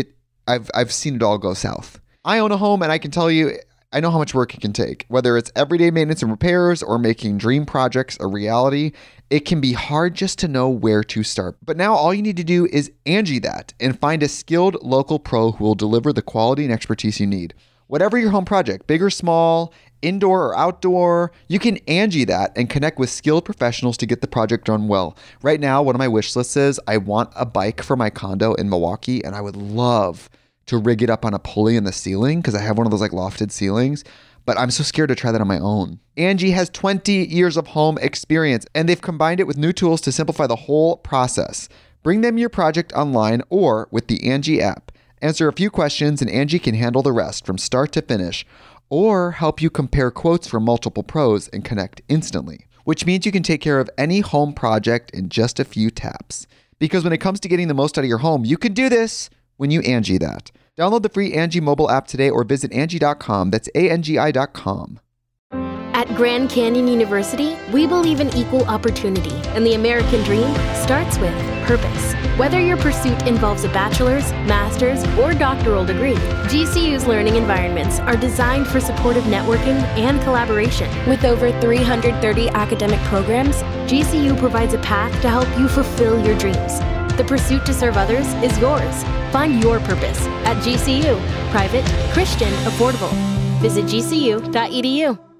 I've seen it all go south. I own a home, and I can tell you, I know how much work it can take. Whether it's everyday maintenance and repairs or making dream projects a reality, it can be hard just to know where to start. But now all you need to do is Angie that and find a skilled local pro who will deliver the quality and expertise you need. Whatever your home project, big or small, indoor or outdoor, you can Angie that and connect with skilled professionals to get the project done well. Right now, one of my wish lists is I want a bike for my condo in Milwaukee, and I would love to rig it up on a pulley in the ceiling because I have one of those lofted ceilings, but I'm so scared to try that on my own. Angie has 20 years of home experience, and they've combined it with new tools to simplify the whole process. Bring them your project online or with the Angie app. Answer a few questions and Angie can handle the rest from start to finish, or help you compare quotes from multiple pros and connect instantly, which means you can take care of any home project in just a few taps. Because when it comes to getting the most out of your home, you can do this when you Angie that. Download the free Angie mobile app today or visit Angie.com. That's ANGI.com. At Grand Canyon University, we believe in equal opportunity, and the American dream starts with purpose. Whether your pursuit involves a bachelor's, master's, or doctoral degree, GCU's learning environments are designed for supportive networking and collaboration. With over 330 academic programs, GCU provides a path to help you fulfill your dreams. The pursuit to serve others is yours. Find your purpose at GCU. Private, Christian, affordable. Visit gcu.edu.